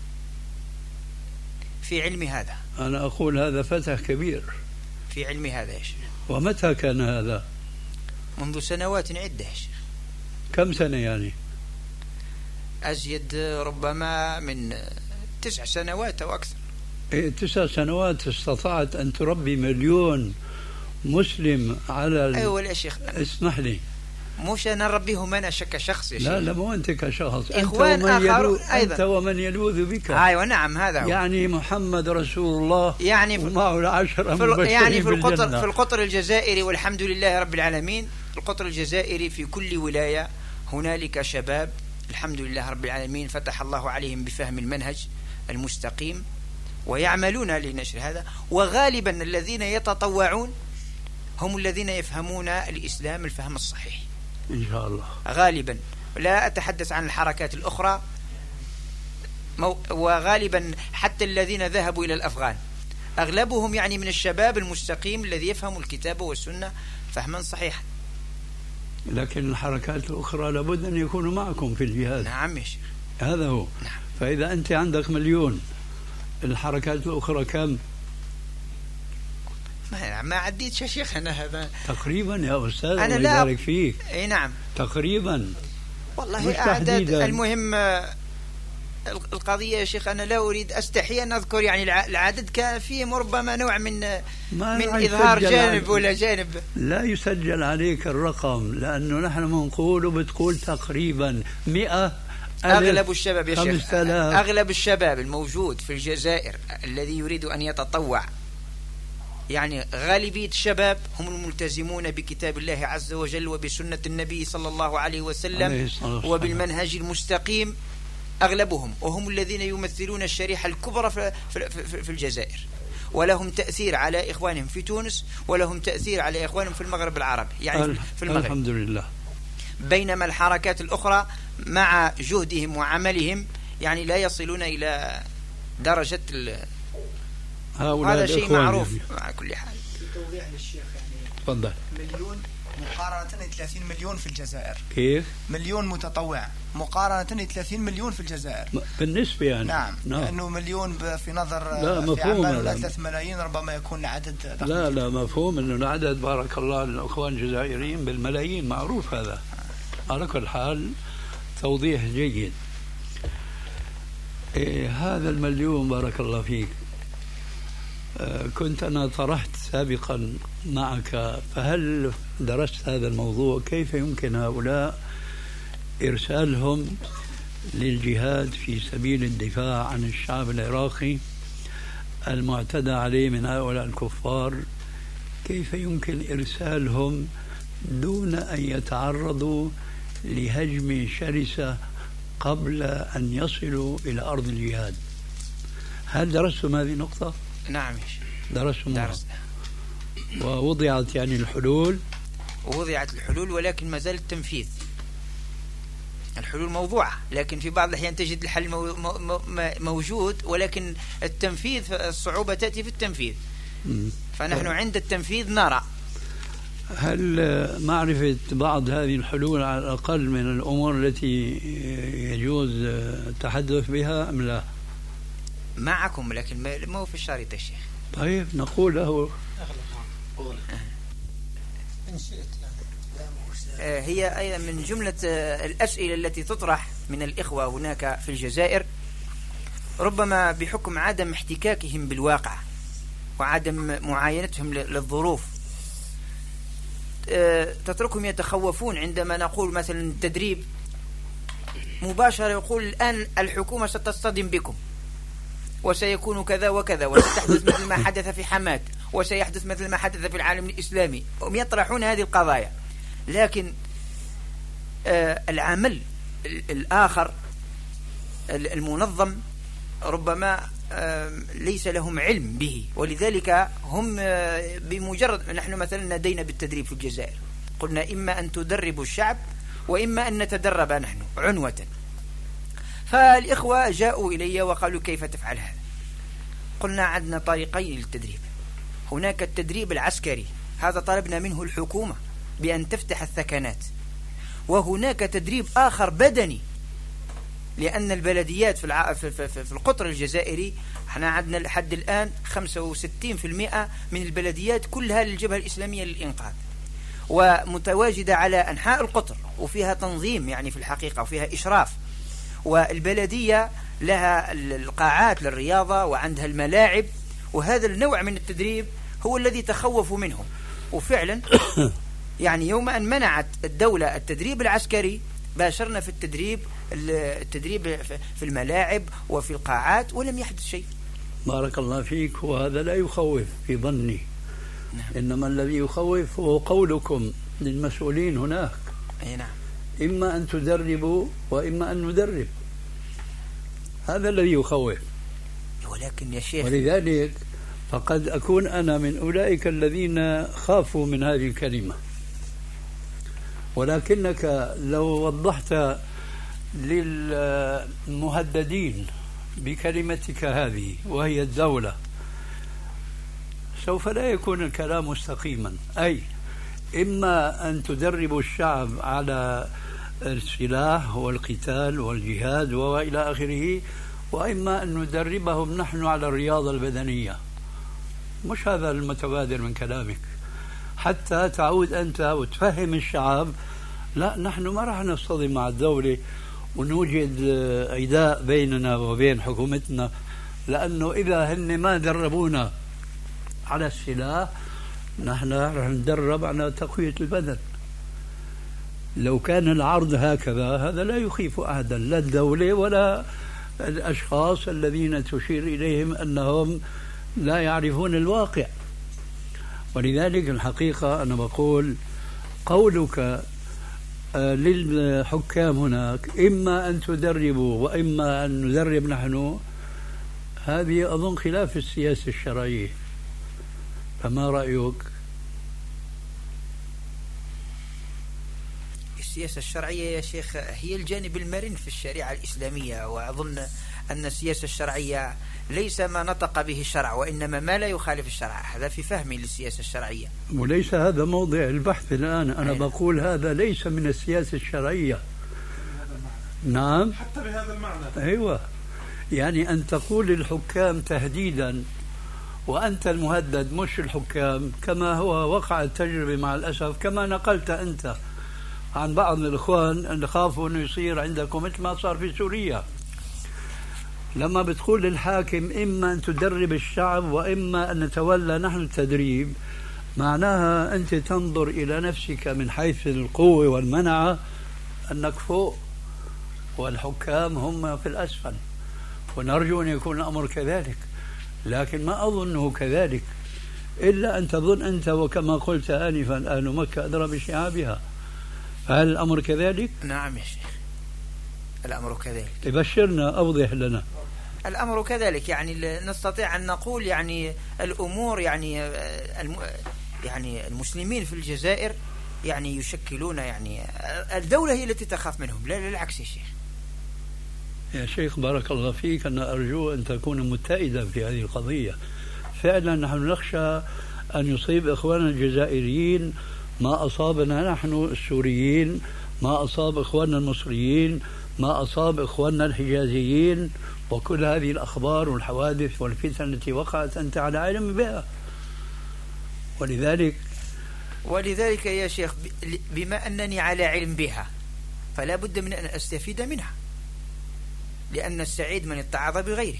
في علم هذا أنا أقول هذا فتح كبير في علم هذا يا شيخ. ومتى كان هذا؟ منذ سنوات عدة يا شيخ. كم سنة يعني؟ أزيد ربما من تسع سنوات أو أكثر. إيه تسع سنوات استطعت أن تربي مليون مسلم على ال... أيوة يا شيخ، اسمح لي، مش أنا نربيهم أنا كشخص يا شيخ. لا لا مو أنت كشخص، إخوان أنت ومن, يلو... أيضا. أنت ومن يلوذ بك. أيوة نعم هذا هو. يعني محمد رسول الله يعني في... ومعه العشرة في ال... يعني في القطر بالجنة. في القطر الجزائري والحمد لله رب العالمين. القطر الجزائري في كل ولاية هنالك شباب الحمد لله رب العالمين فتح الله عليهم بفهم المنهج المستقيم ويعملون لنشر هذا. وغالبا الذين يتطوعون هم الذين يفهمون الإسلام الفهم الصحيح إن شاء الله غالبا. لا أتحدث عن الحركات الأخرى. وغالبا حتى الذين ذهبوا إلى الأفغان أغلبهم يعني من الشباب المستقيم الذي يفهم الكتاب والسنة فهما صحيحا. لكن الحركات الأخرى لابد أن يكونوا معكم في الجهاد. نعم يا شيخ، هذا هو. نعم. فإذا أنت عندك مليون، الحركات الأخرى كم؟ ما ما عديتش يا شيخ أنا هذا تقريبا يا أستاذ، أنا الله لا يبارك فيك. أي نعم تقريبا والله أعداد. المهم القضية يا شيخ أنا لا أريد أستحي أن أذكر يعني العدد كان فيهم ربما نوع من من إظهار جانب ولا جانب. لا يسجل عليك الرقم لأنه نحن منقول وبتقول تقريبا مئة. أغلب الشباب يا شيخ، ألاف. أغلب الشباب الموجود في الجزائر الذي يريد أن يتطوع يعني غالبية الشباب هم الملتزمون بكتاب الله عز وجل وبسنة النبي صلى الله عليه وسلم وبالمنهج المستقيم أغلبهم، وهم الذين يمثلون الشريحة الكبرى في, في, في, في الجزائر، ولهم تأثير على إخوانهم في تونس ولهم تأثير على إخوانهم في المغرب العربي يعني في المغرب. الحمد لله. بينما الحركات الأخرى مع جهدهم وعملهم يعني لا يصلون إلى درجة هذا شيء معروف على كل حال. توضيح للشيخ يعني تفضل. مليون مقارنة ثلاثين مليون في الجزائر. كيف؟ مليون متطوع مقارنة ثلاثين مليون في الجزائر. بالنسبة يعني نعم, نعم. لأنه مليون في نظر لا في مفهوم ثلاث ملايين ربما يكون العدد لا لا, لا مفهوم أنه العدد بارك الله الأخوان الجزائريين بالملايين معروف هذا. على كل حال توضيح جيد. إيه هذا المليون بارك الله فيك كنت أنا طرحت سابقا معك، فهل درست هذا الموضوع؟ كيف يمكن هؤلاء إرسالهم للجهاد في سبيل الدفاع عن الشعب العراقي المعتدى عليه من هؤلاء الكفار؟ كيف يمكن إرسالهم دون أن يتعرضوا لهجمة شرسة قبل أن يصلوا إلى أرض الجهاد؟ هل درستم هذه النقطة؟ نعم درستم درسنا. ووضعت يعني الحلول؟ ووضعت الحلول ولكن ما زال التنفيذ. الحلول موضوعة لكن في بعض الأحيان تجد الحل مو مو موجود ولكن التنفيذ الصعوبة تأتي في التنفيذ. م. فنحن عند التنفيذ نرى. هل معرفة بعض هذه الحلول على الأقل من الأمور التي يجوز التحدث بها أم لا؟ معكم لكن ما هو في الشريط الشيخ. طيب نقول له إن شئت. هي أيضا من جملة الأسئلة التي تطرح من الإخوة هناك في الجزائر ربما بحكم عدم احتكاكهم بالواقع وعدم معاينتهم للظروف تتركهم يتخوفون عندما نقول مثلا التدريب مباشرة يقول الآن الحكومة ستصطدم بكم وسيكون كذا وكذا وستحدث مثل ما حدث في حماة وسيحدث مثل ما حدث في العالم الإسلامي. هم يطرحون هذه القضايا لكن آه العمل الآخر المنظم ربما آه ليس لهم علم به ولذلك هم آه بمجرد نحن مثلا نادينا بالتدريب في الجزائر قلنا إما أن تدربوا الشعب وإما أن نتدرب نحن عنوة. فالإخوة جاءوا إلي وقالوا كيف تفعل هذا؟ قلنا عندنا طريقين للتدريب. هناك التدريب العسكري هذا طلبنا منه الحكومة بأن تفتح الثكنات، وهناك تدريب آخر بدني لأن البلديات في, الع... في, في, في القطر الجزائري احنا عندنا لحد الآن خمسة وستين بالمئة من البلديات كلها للجبهة الإسلامية للإنقاذ ومتواجدة على أنحاء القطر وفيها تنظيم يعني في الحقيقة وفيها إشراف والبلدية لها القاعات للرياضة وعندها الملاعب، وهذا النوع من التدريب هو الذي تخوفوا منه. وفعلا يعني يوم أن منعت الدولة التدريب العسكري باشرنا في التدريب التدريب في الملاعب وفي القاعات ولم يحدث شيء. بارك الله فيك. وهذا لا يخوف في ظني. نعم. إنما الذي يخوف هو قولكم للمسؤولين هناك. أي نعم. إما أن تدربوا وإما أن ندرب، هذا الذي يخوف. ولكن يا شيخ، ولذلك فقد أكون أنا من أولئك الذين خافوا من هذه الكلمة، ولكنك لو وضحت للمهددين بكلمتك هذه وهي الدولة سوف لا يكون الكلام مستقيما. أي إما أن تدربوا الشعب على السلاح والقتال والجهاد وإلى آخره، وإما أن ندربهم نحن على الرياضة البدنية. مش هذا المتبادر من كلامك، حتى تعود أنت وتفهم الشعب لا نحن ما راح نصطدم مع الدولة ونوجد عداء بيننا وبين حكومتنا، لأنه إذا هن ما دربونا على السلاح نحن راح ندرب على تقوية البدن. لو كان العرض هكذا هذا لا يخيف أحدا، لا الدولة ولا الأشخاص الذين تشير إليهم أنهم لا يعرفون الواقع. ولذلك الحقيقة أنا بقول قولك للحكام هناك إما أن تدربوا وإما أن ندرب نحن، هذه أظن خلاف السياسة الشرعية، فما رأيك؟ السياسة الشرعية يا شيخ هي الجانب المرن في الشريعة الإسلامية، وأظن أن السياسة الشرعية ليس ما نطق به الشرع وإنما ما لا يخالف الشرع. هذا في فهمي للسياسة الشرعية، وليس هذا موضع البحث الآن. أنا أين؟ بقول هذا ليس من السياسة الشرعية. نعم، حتى بهذا المعنى. أيوة، يعني أن تقول للحكام تهديدا وأنت المهدد مش الحكام، كما هو وقع التجربة مع الأسف، كما نقلت أنت عن بعض الإخوان اللي خافوا أنه يصير عندكم مثل ما صار في سوريا. لما بتقول للحاكم إما أن تدرب الشعب وإما أن نتولى نحن التدريب، معناها أنت تنظر إلى نفسك من حيث القوة والمنعة أنك فوق والحكام هم في الأسفل، ونرجو أن يكون الأمر كذلك، لكن ما أظنه كذلك، إلا أن تظن أنت وكما قلت آنفا أهل مكة أدرى بشعابها. هل الأمر كذلك؟ نعم يا شيخ، الأمر كذلك. تبشرنا، أوضح لنا. الأمر كذلك، يعني نستطيع أن نقول يعني الأمور يعني الم يعني المسلمين في الجزائر يعني يشكلون يعني الدولة هي التي تخاف منهم، لا بالعكس يا شيخ. يا شيخ بارك الله فيك، أنا أرجو أن تكون متئدا في هذه القضية. فعلا نحن نخشى أن يصيب إخواننا الجزائريين ما أصابنا نحن السوريين، ما أصاب إخواننا المصريين، ما أصاب إخواننا الحجازيين، وكل هذه الأخبار والحوادث والفتن التي وقعت أنت على علم بها. ولذلك ولذلك يا شيخ بما أنني على علم بها فلا بد من أن أستفيد منها، لأن السعيد من اتعظ بغيره.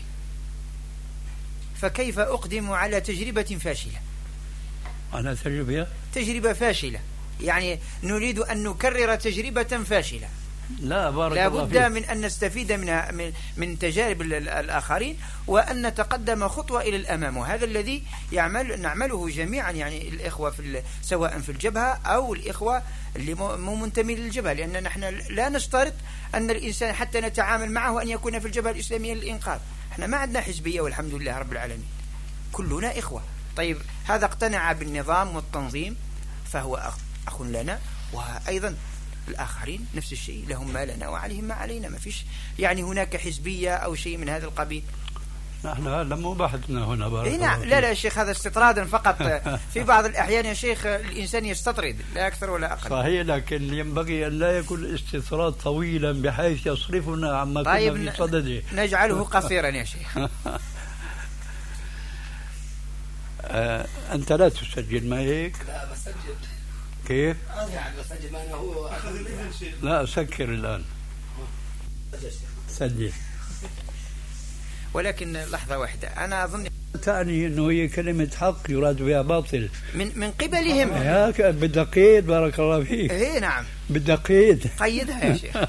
فكيف أقدم على تجربة فاشلة؟ على تجربة تجربة فاشلة، يعني نريد أن نكرر تجربة فاشلة. لا بارك لا الله بد فيك. من أن نستفيد منها من, من تجارب الآخرين، وأن نتقدم خطوة إلى الأمام، وهذا الذي يعمل نعمله جميعا، يعني الإخوة في سواء في الجبهة أو الإخوة اللي مو منتمي للجبهة، لأن نحن لا نشترط أن الإنسان حتى نتعامل معه أن يكون في الجبهة الإسلامية للإنقاذ. احنا ما عندنا حزبية والحمد لله رب العالمين، كلنا إخوة. طيب هذا اقتنع بالنظام والتنظيم فهو أخ لنا، وأيضا الآخرين نفس الشيء، لهم ما لنا وعليهم ما علينا، ما فيش يعني هناك حزبية أو شيء من هذا القبيل. نحن هذا مو بحثنا هنا بارك إيه نعم. لا لا يا شيخ، هذا استطرادا فقط. في بعض الأحيان يا شيخ الإنسان يستطرد لا أكثر ولا أقل. صحيح، لكن ينبغي أن لا يكون الاستطراد طويلا بحيث يصرفنا عما طيب كنا في صدده. نجعله قصيرا يا شيخ. آه، أنت لا تسجل ما هيك؟ لا بسجل. كيف؟ يعني بسجل ما أنا هو. لا سكر الآن. سجل. ولكن لحظة واحدة، أنا أظن تعني أنه هي كلمة حق يراد بها باطل من من قبلهم. ياك بدك قيد، بارك الله فيك. إيه نعم، بدك قيد، قيدها يا شيخ.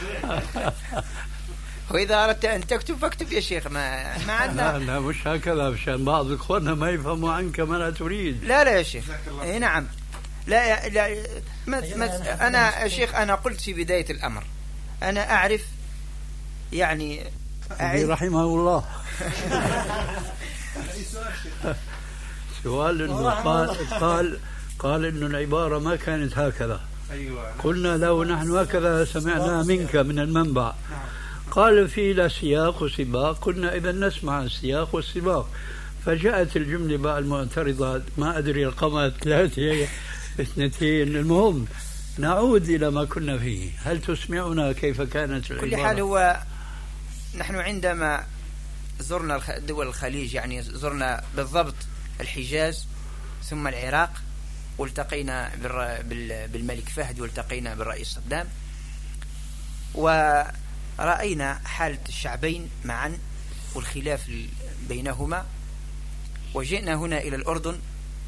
وإذا أردت أن تكتب فاكتب يا شيخ، ما ما عندنا. لا لا مش هكذا، مشان بعض إخواننا ما يفهموا عنك ما لا تريد. لا لا يا شيخ، إيه نعم، لا لا ما ما أنا يا شيخ، أنا قلت في بداية الأمر أنا أعرف يعني رحمه الله. سؤال إنه قال قال قال إنه العبارة ما كانت هكذا. قلنا له نحن هكذا سمعنا منك من المنبع. قال في لا سياق وسباق. قلنا إذا نسمع السياق والسباق. فجاءت الجملة بقى المعترضة، ما أدري القمر ثلاثة اثنتين. المهم نعود إلى ما كنا فيه. هل تسمعنا كيف كانت العبارة؟ كل حال هو نحن عندما زرنا دول الخليج، يعني زرنا بالضبط الحجاز ثم العراق، والتقينا بالملك فهد والتقينا بالرئيس صدام، ورأينا حالة الشعبين معا والخلاف بينهما. وجئنا هنا إلى الأردن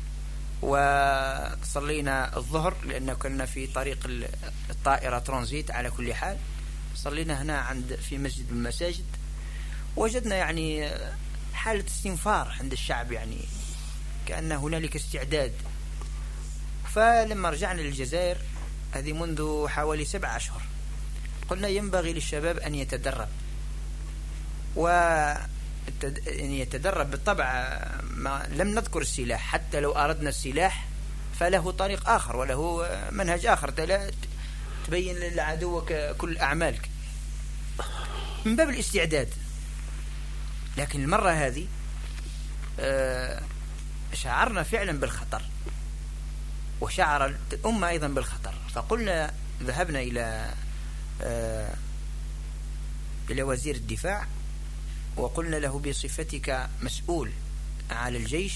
وصلينا الظهر، لأنه كنا في طريق الطائرة ترانزيت. على كل حال صلينا هنا عند في مسجد من المساجد، وجدنا يعني حالة استنفار عند الشعب، يعني كأن هنالك استعداد. فلما رجعنا للجزائر هذه منذ حوالي سبع أشهر، قلنا ينبغي للشباب أن يتدرب، وأن يتدرب بالطبع. ما لم نذكر السلاح، حتى لو أردنا السلاح فله طريق آخر وله منهج آخر، تبين لعدوك كل أعمالك من باب الاستعداد. لكن المرة هذه شعرنا فعلا بالخطر، وشعر الأمة أيضا بالخطر. فقلنا ذهبنا إلى إلى وزير الدفاع وقلنا له بصفتك مسؤول على الجيش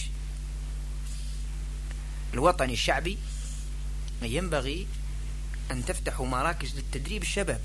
الوطني الشعبي، ينبغي أن تفتحوا مراكز للتدريب الشباب،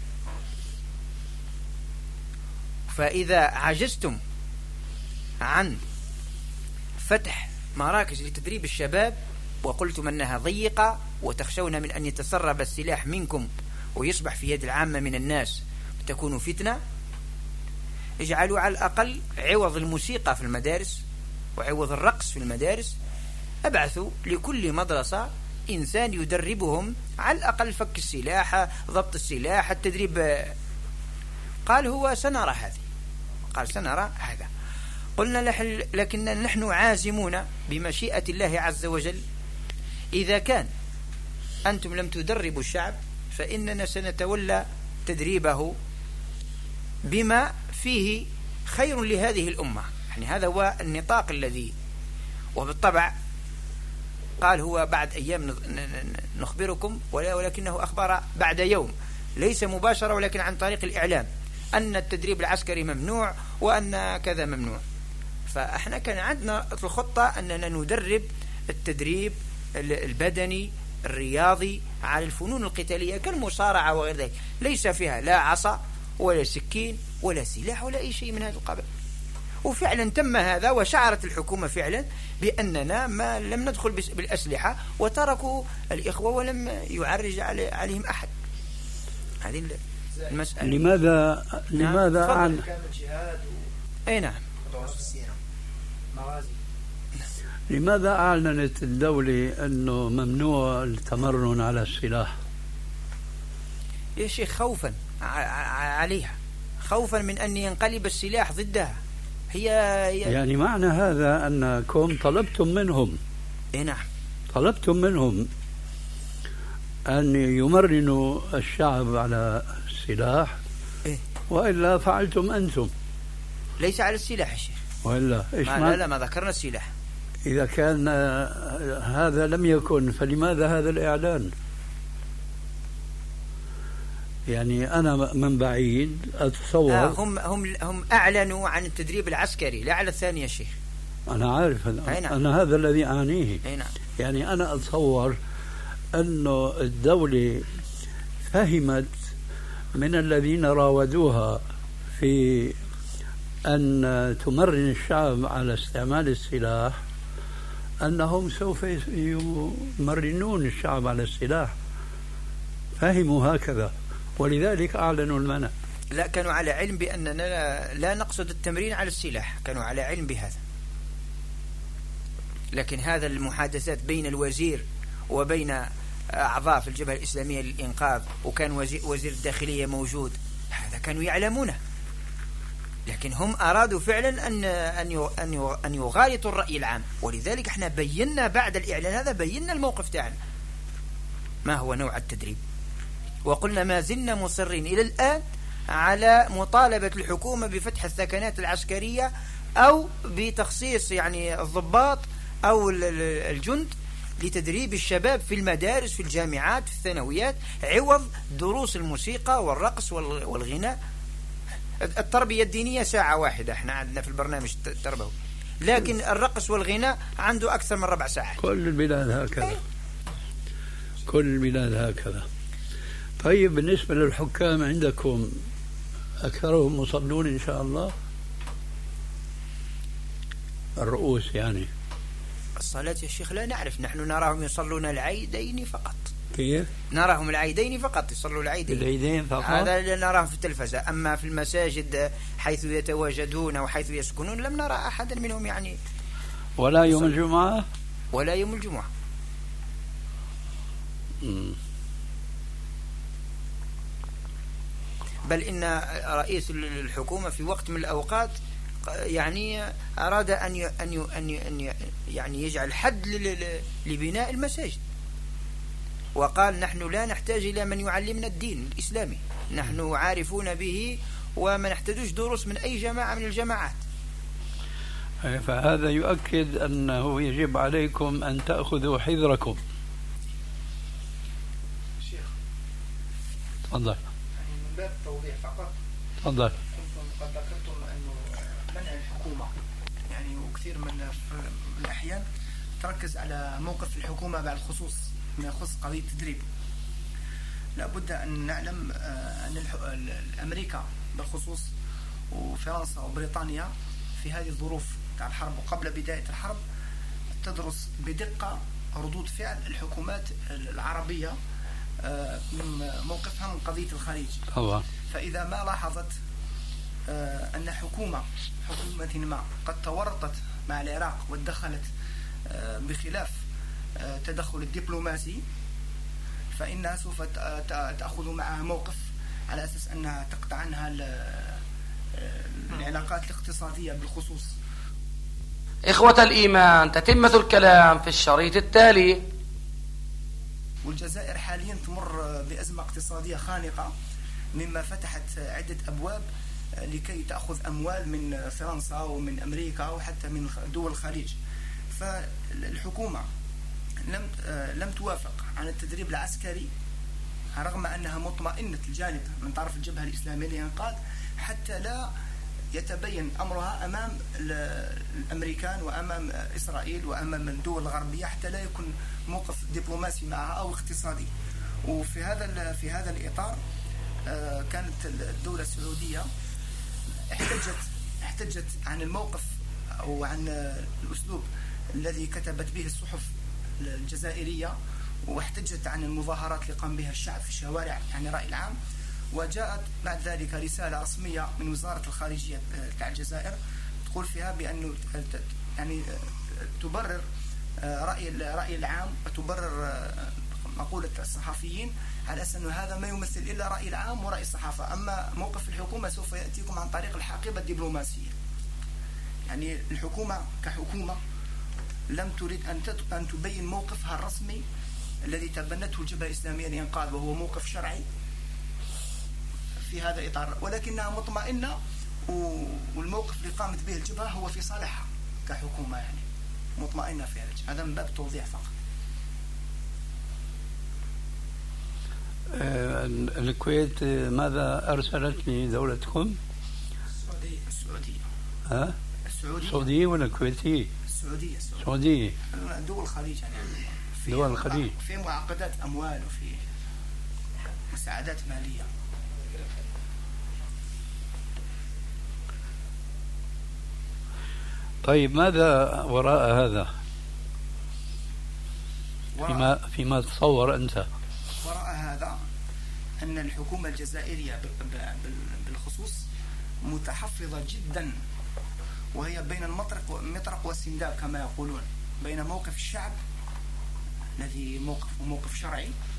فإذا عجزتم عن فتح مراكز لتدريب الشباب وقلتم أنها ضيقة وتخشون من أن يتسرب السلاح منكم ويصبح في يد العامة من الناس وتكون فتنة، اجعلوا على الأقل عوض الموسيقى في المدارس وعوض الرقص في المدارس، أبعثوا لكل مدرسة إنسان يدربهم على الأقل فك السلاح، ضبط السلاح، التدريب. قال هو سنرى هذه، قال سنرى هذا. قلنا لكن نحن عازمون بمشيئة الله عز وجل، إذا كان أنتم لم تدربوا الشعب فإننا سنتولى تدريبه بما فيه خير لهذه الأمة. يعني هذا هو النطاق الذي، وبالطبع قال هو بعد أيام نخبركم، ولكنه أخبر بعد يوم، ليس مباشرة ولكن عن طريق الإعلام، أن التدريب العسكري ممنوع وأن كذا ممنوع. فإحنا كان عندنا الخطة أننا ندرب التدريب البدني الرياضي على الفنون القتالية كالمصارعة وغير ذلك، ليس فيها لا عصا ولا سكين ولا سلاح ولا أي شيء من هذا القبيل. وفعلا تم هذا، وشعرت الحكومة فعلا بأننا ما لم ندخل بالأسلحة، وتركوا الإخوة ولم يعرج عليهم أحد. هذه المسألة. لماذا لماذا عن أي نعم لماذا أعلنت الدولة أنه ممنوع التمرن على السلاح؟ يا شيخ خوفا عليها، خوفا من أن ينقلب السلاح ضدها. هي, هي يعني معنى هذا أنكم طلبتم منهم إيه نعم طلبتم منهم أن يمرنوا الشعب على السلاح إيه؟ وإلا فعلتم أنتم. ليس على السلاح يا شيخ، وإلا إيش ما لا لا ما ذكرنا السلاح. إذا كان هذا لم يكن فلماذا هذا الإعلان؟ يعني أنا من بعيد أتصور آه هم هم هم أعلنوا عن التدريب العسكري لا على الثاني يا شيخ. أنا عارف أنا, نعم. أنا هذا الذي أعنيه. نعم. يعني أنا أتصور أنه الدولة فهمت من الذين راودوها في أن تمرن الشعب على استعمال السلاح أنهم سوف يمرنون الشعب على السلاح، فهموا هكذا ولذلك أعلنوا المنع. لا، كانوا على علم بأننا لا, لا نقصد التمرين على السلاح، كانوا على علم بهذا. لكن هذا المحادثات بين الوزير وبين أعضاء في الجبهة الإسلامية للإنقاذ، وكان وزير الداخلية موجود، هذا كانوا يعلمونه، لكن هم أرادوا فعلا أن أن أن يغالطوا الرأي العام. ولذلك احنا بينا بعد الإعلان هذا، بينا الموقف تاعنا ما هو نوع التدريب، وقلنا ما زلنا مصرين إلى الآن على مطالبة الحكومة بفتح الثكنات العسكرية أو بتخصيص يعني الضباط أو الجند لتدريب الشباب في المدارس في الجامعات في الثانويات، عوض دروس الموسيقى والرقص والغناء. التربية الدينية ساعة واحدة احنا عندنا في البرنامج التربوي، لكن الرقص والغناء عنده أكثر من ربع ساعة. كل البلاد هكذا، كل البلاد هكذا. طيب بالنسبة للحكام عندكم أكثرهم مصلون إن شاء الله؟ الرؤوس يعني الصلاة يا شيخ لا نعرف، نحن نراهم يصلون العيدين فقط. كيف؟ نراهم العيدين فقط، يصلوا العيدين العيدين فقط، هذا اللي نراهم في التلفزة. أما في المساجد حيث يتواجدون وحيث يسكنون لم نرى أحدا منهم يعني. ولا يوم الجمعة؟ ولا يوم الجمعة. م. بل إن رئيس الحكومة في وقت من الأوقات يعني أراد أن أن أن يعني يجعل حد لبناء المساجد، وقال نحن لا نحتاج إلى من يعلمنا الدين الإسلامي، نحن عارفون به وما نحتاجوش دروس من أي جماعة من الجماعات. فهذا يؤكد أنه يجب عليكم أن تأخذوا حذركم. شيخ تفضل. يعني من باب التوضيح فقط. تفضل. كنتم قد ذكرتم أنه منع الحكومة يعني وكثير من الأحيان تركز على موقف الحكومة بعد الخصوص ما يخص قضية التدريب. لابد أن نعلم أن أمريكا بالخصوص وفرنسا وبريطانيا في هذه الظروف تاع الحرب وقبل بداية الحرب تدرس بدقة ردود فعل الحكومات العربية من موقفها من قضية الخليج. طبعا. فإذا ما لاحظت أن حكومة حكومة ما قد تورطت مع العراق وتدخلت بخلاف تدخل الدبلوماسي، فإنها سوف تأخذ معها موقف على أساس أنها تقطع عنها العلاقات الاقتصادية بالخصوص. إخوة الإيمان، تتمة الكلام في الشريط التالي. والجزائر حاليا تمر بأزمة اقتصادية خانقة، مما فتحت عدة أبواب لكي تأخذ أموال من فرنسا ومن أمريكا وحتى من دول الخليج. فالحكومة لم لم توافق على التدريب العسكري رغم أنها مطمئنة الجانب من طرف الجبهة الإسلامية للإنقاذ، حتى لا يتبين أمرها أمام الأمريكان وأمام إسرائيل وأمام الدول الغربية، حتى لا يكون موقف دبلوماسي معها أو اقتصادي. وفي هذا في هذا الإطار كانت الدولة السعودية احتجت احتجت عن الموقف أو عن الأسلوب الذي كتبت به الصحف الجزائرية، واحتجت عن المظاهرات اللي قام بها الشعب في الشوارع يعني الرأي العام. وجاءت بعد ذلك رسالة رسمية من وزارة الخارجية تاع الجزائر تقول فيها بأنه يعني تبرر رأي الرأي العام وتبرر مقولة الصحفيين على أساس أنه هذا ما يمثل إلا رأي العام ورأي الصحافة، أما موقف الحكومة سوف يأتيكم عن طريق الحقيبة الدبلوماسية. يعني الحكومة كحكومة لم تريد أن أن تبين موقفها الرسمي الذي تبنته الجبهة الإسلامية للإنقاذ، وهو موقف شرعي في هذا الإطار، ولكنها مطمئنة والموقف اللي قامت به الجبهة هو في صالحها كحكومة، يعني مطمئنة في هذا. هذا من باب توضيح فقط. الكويت ماذا أرسلت لدولتكم؟ السعودية. السعودية. ها؟ السعودية. السعودية ولا الكويتية؟ السعودية. السعودية. دول الخليج يعني. دول الخليج. في معقدات أموال وفي مساعدات مالية. طيب ماذا وراء هذا فيما, فيما تصور أنت؟ وراء هذا أن الحكومة الجزائرية بالخصوص متحفظة جدا، وهي بين المطرق المطرق والسنداب كما يقولون، بين موقف الشعب الذي موقف موقف شرعي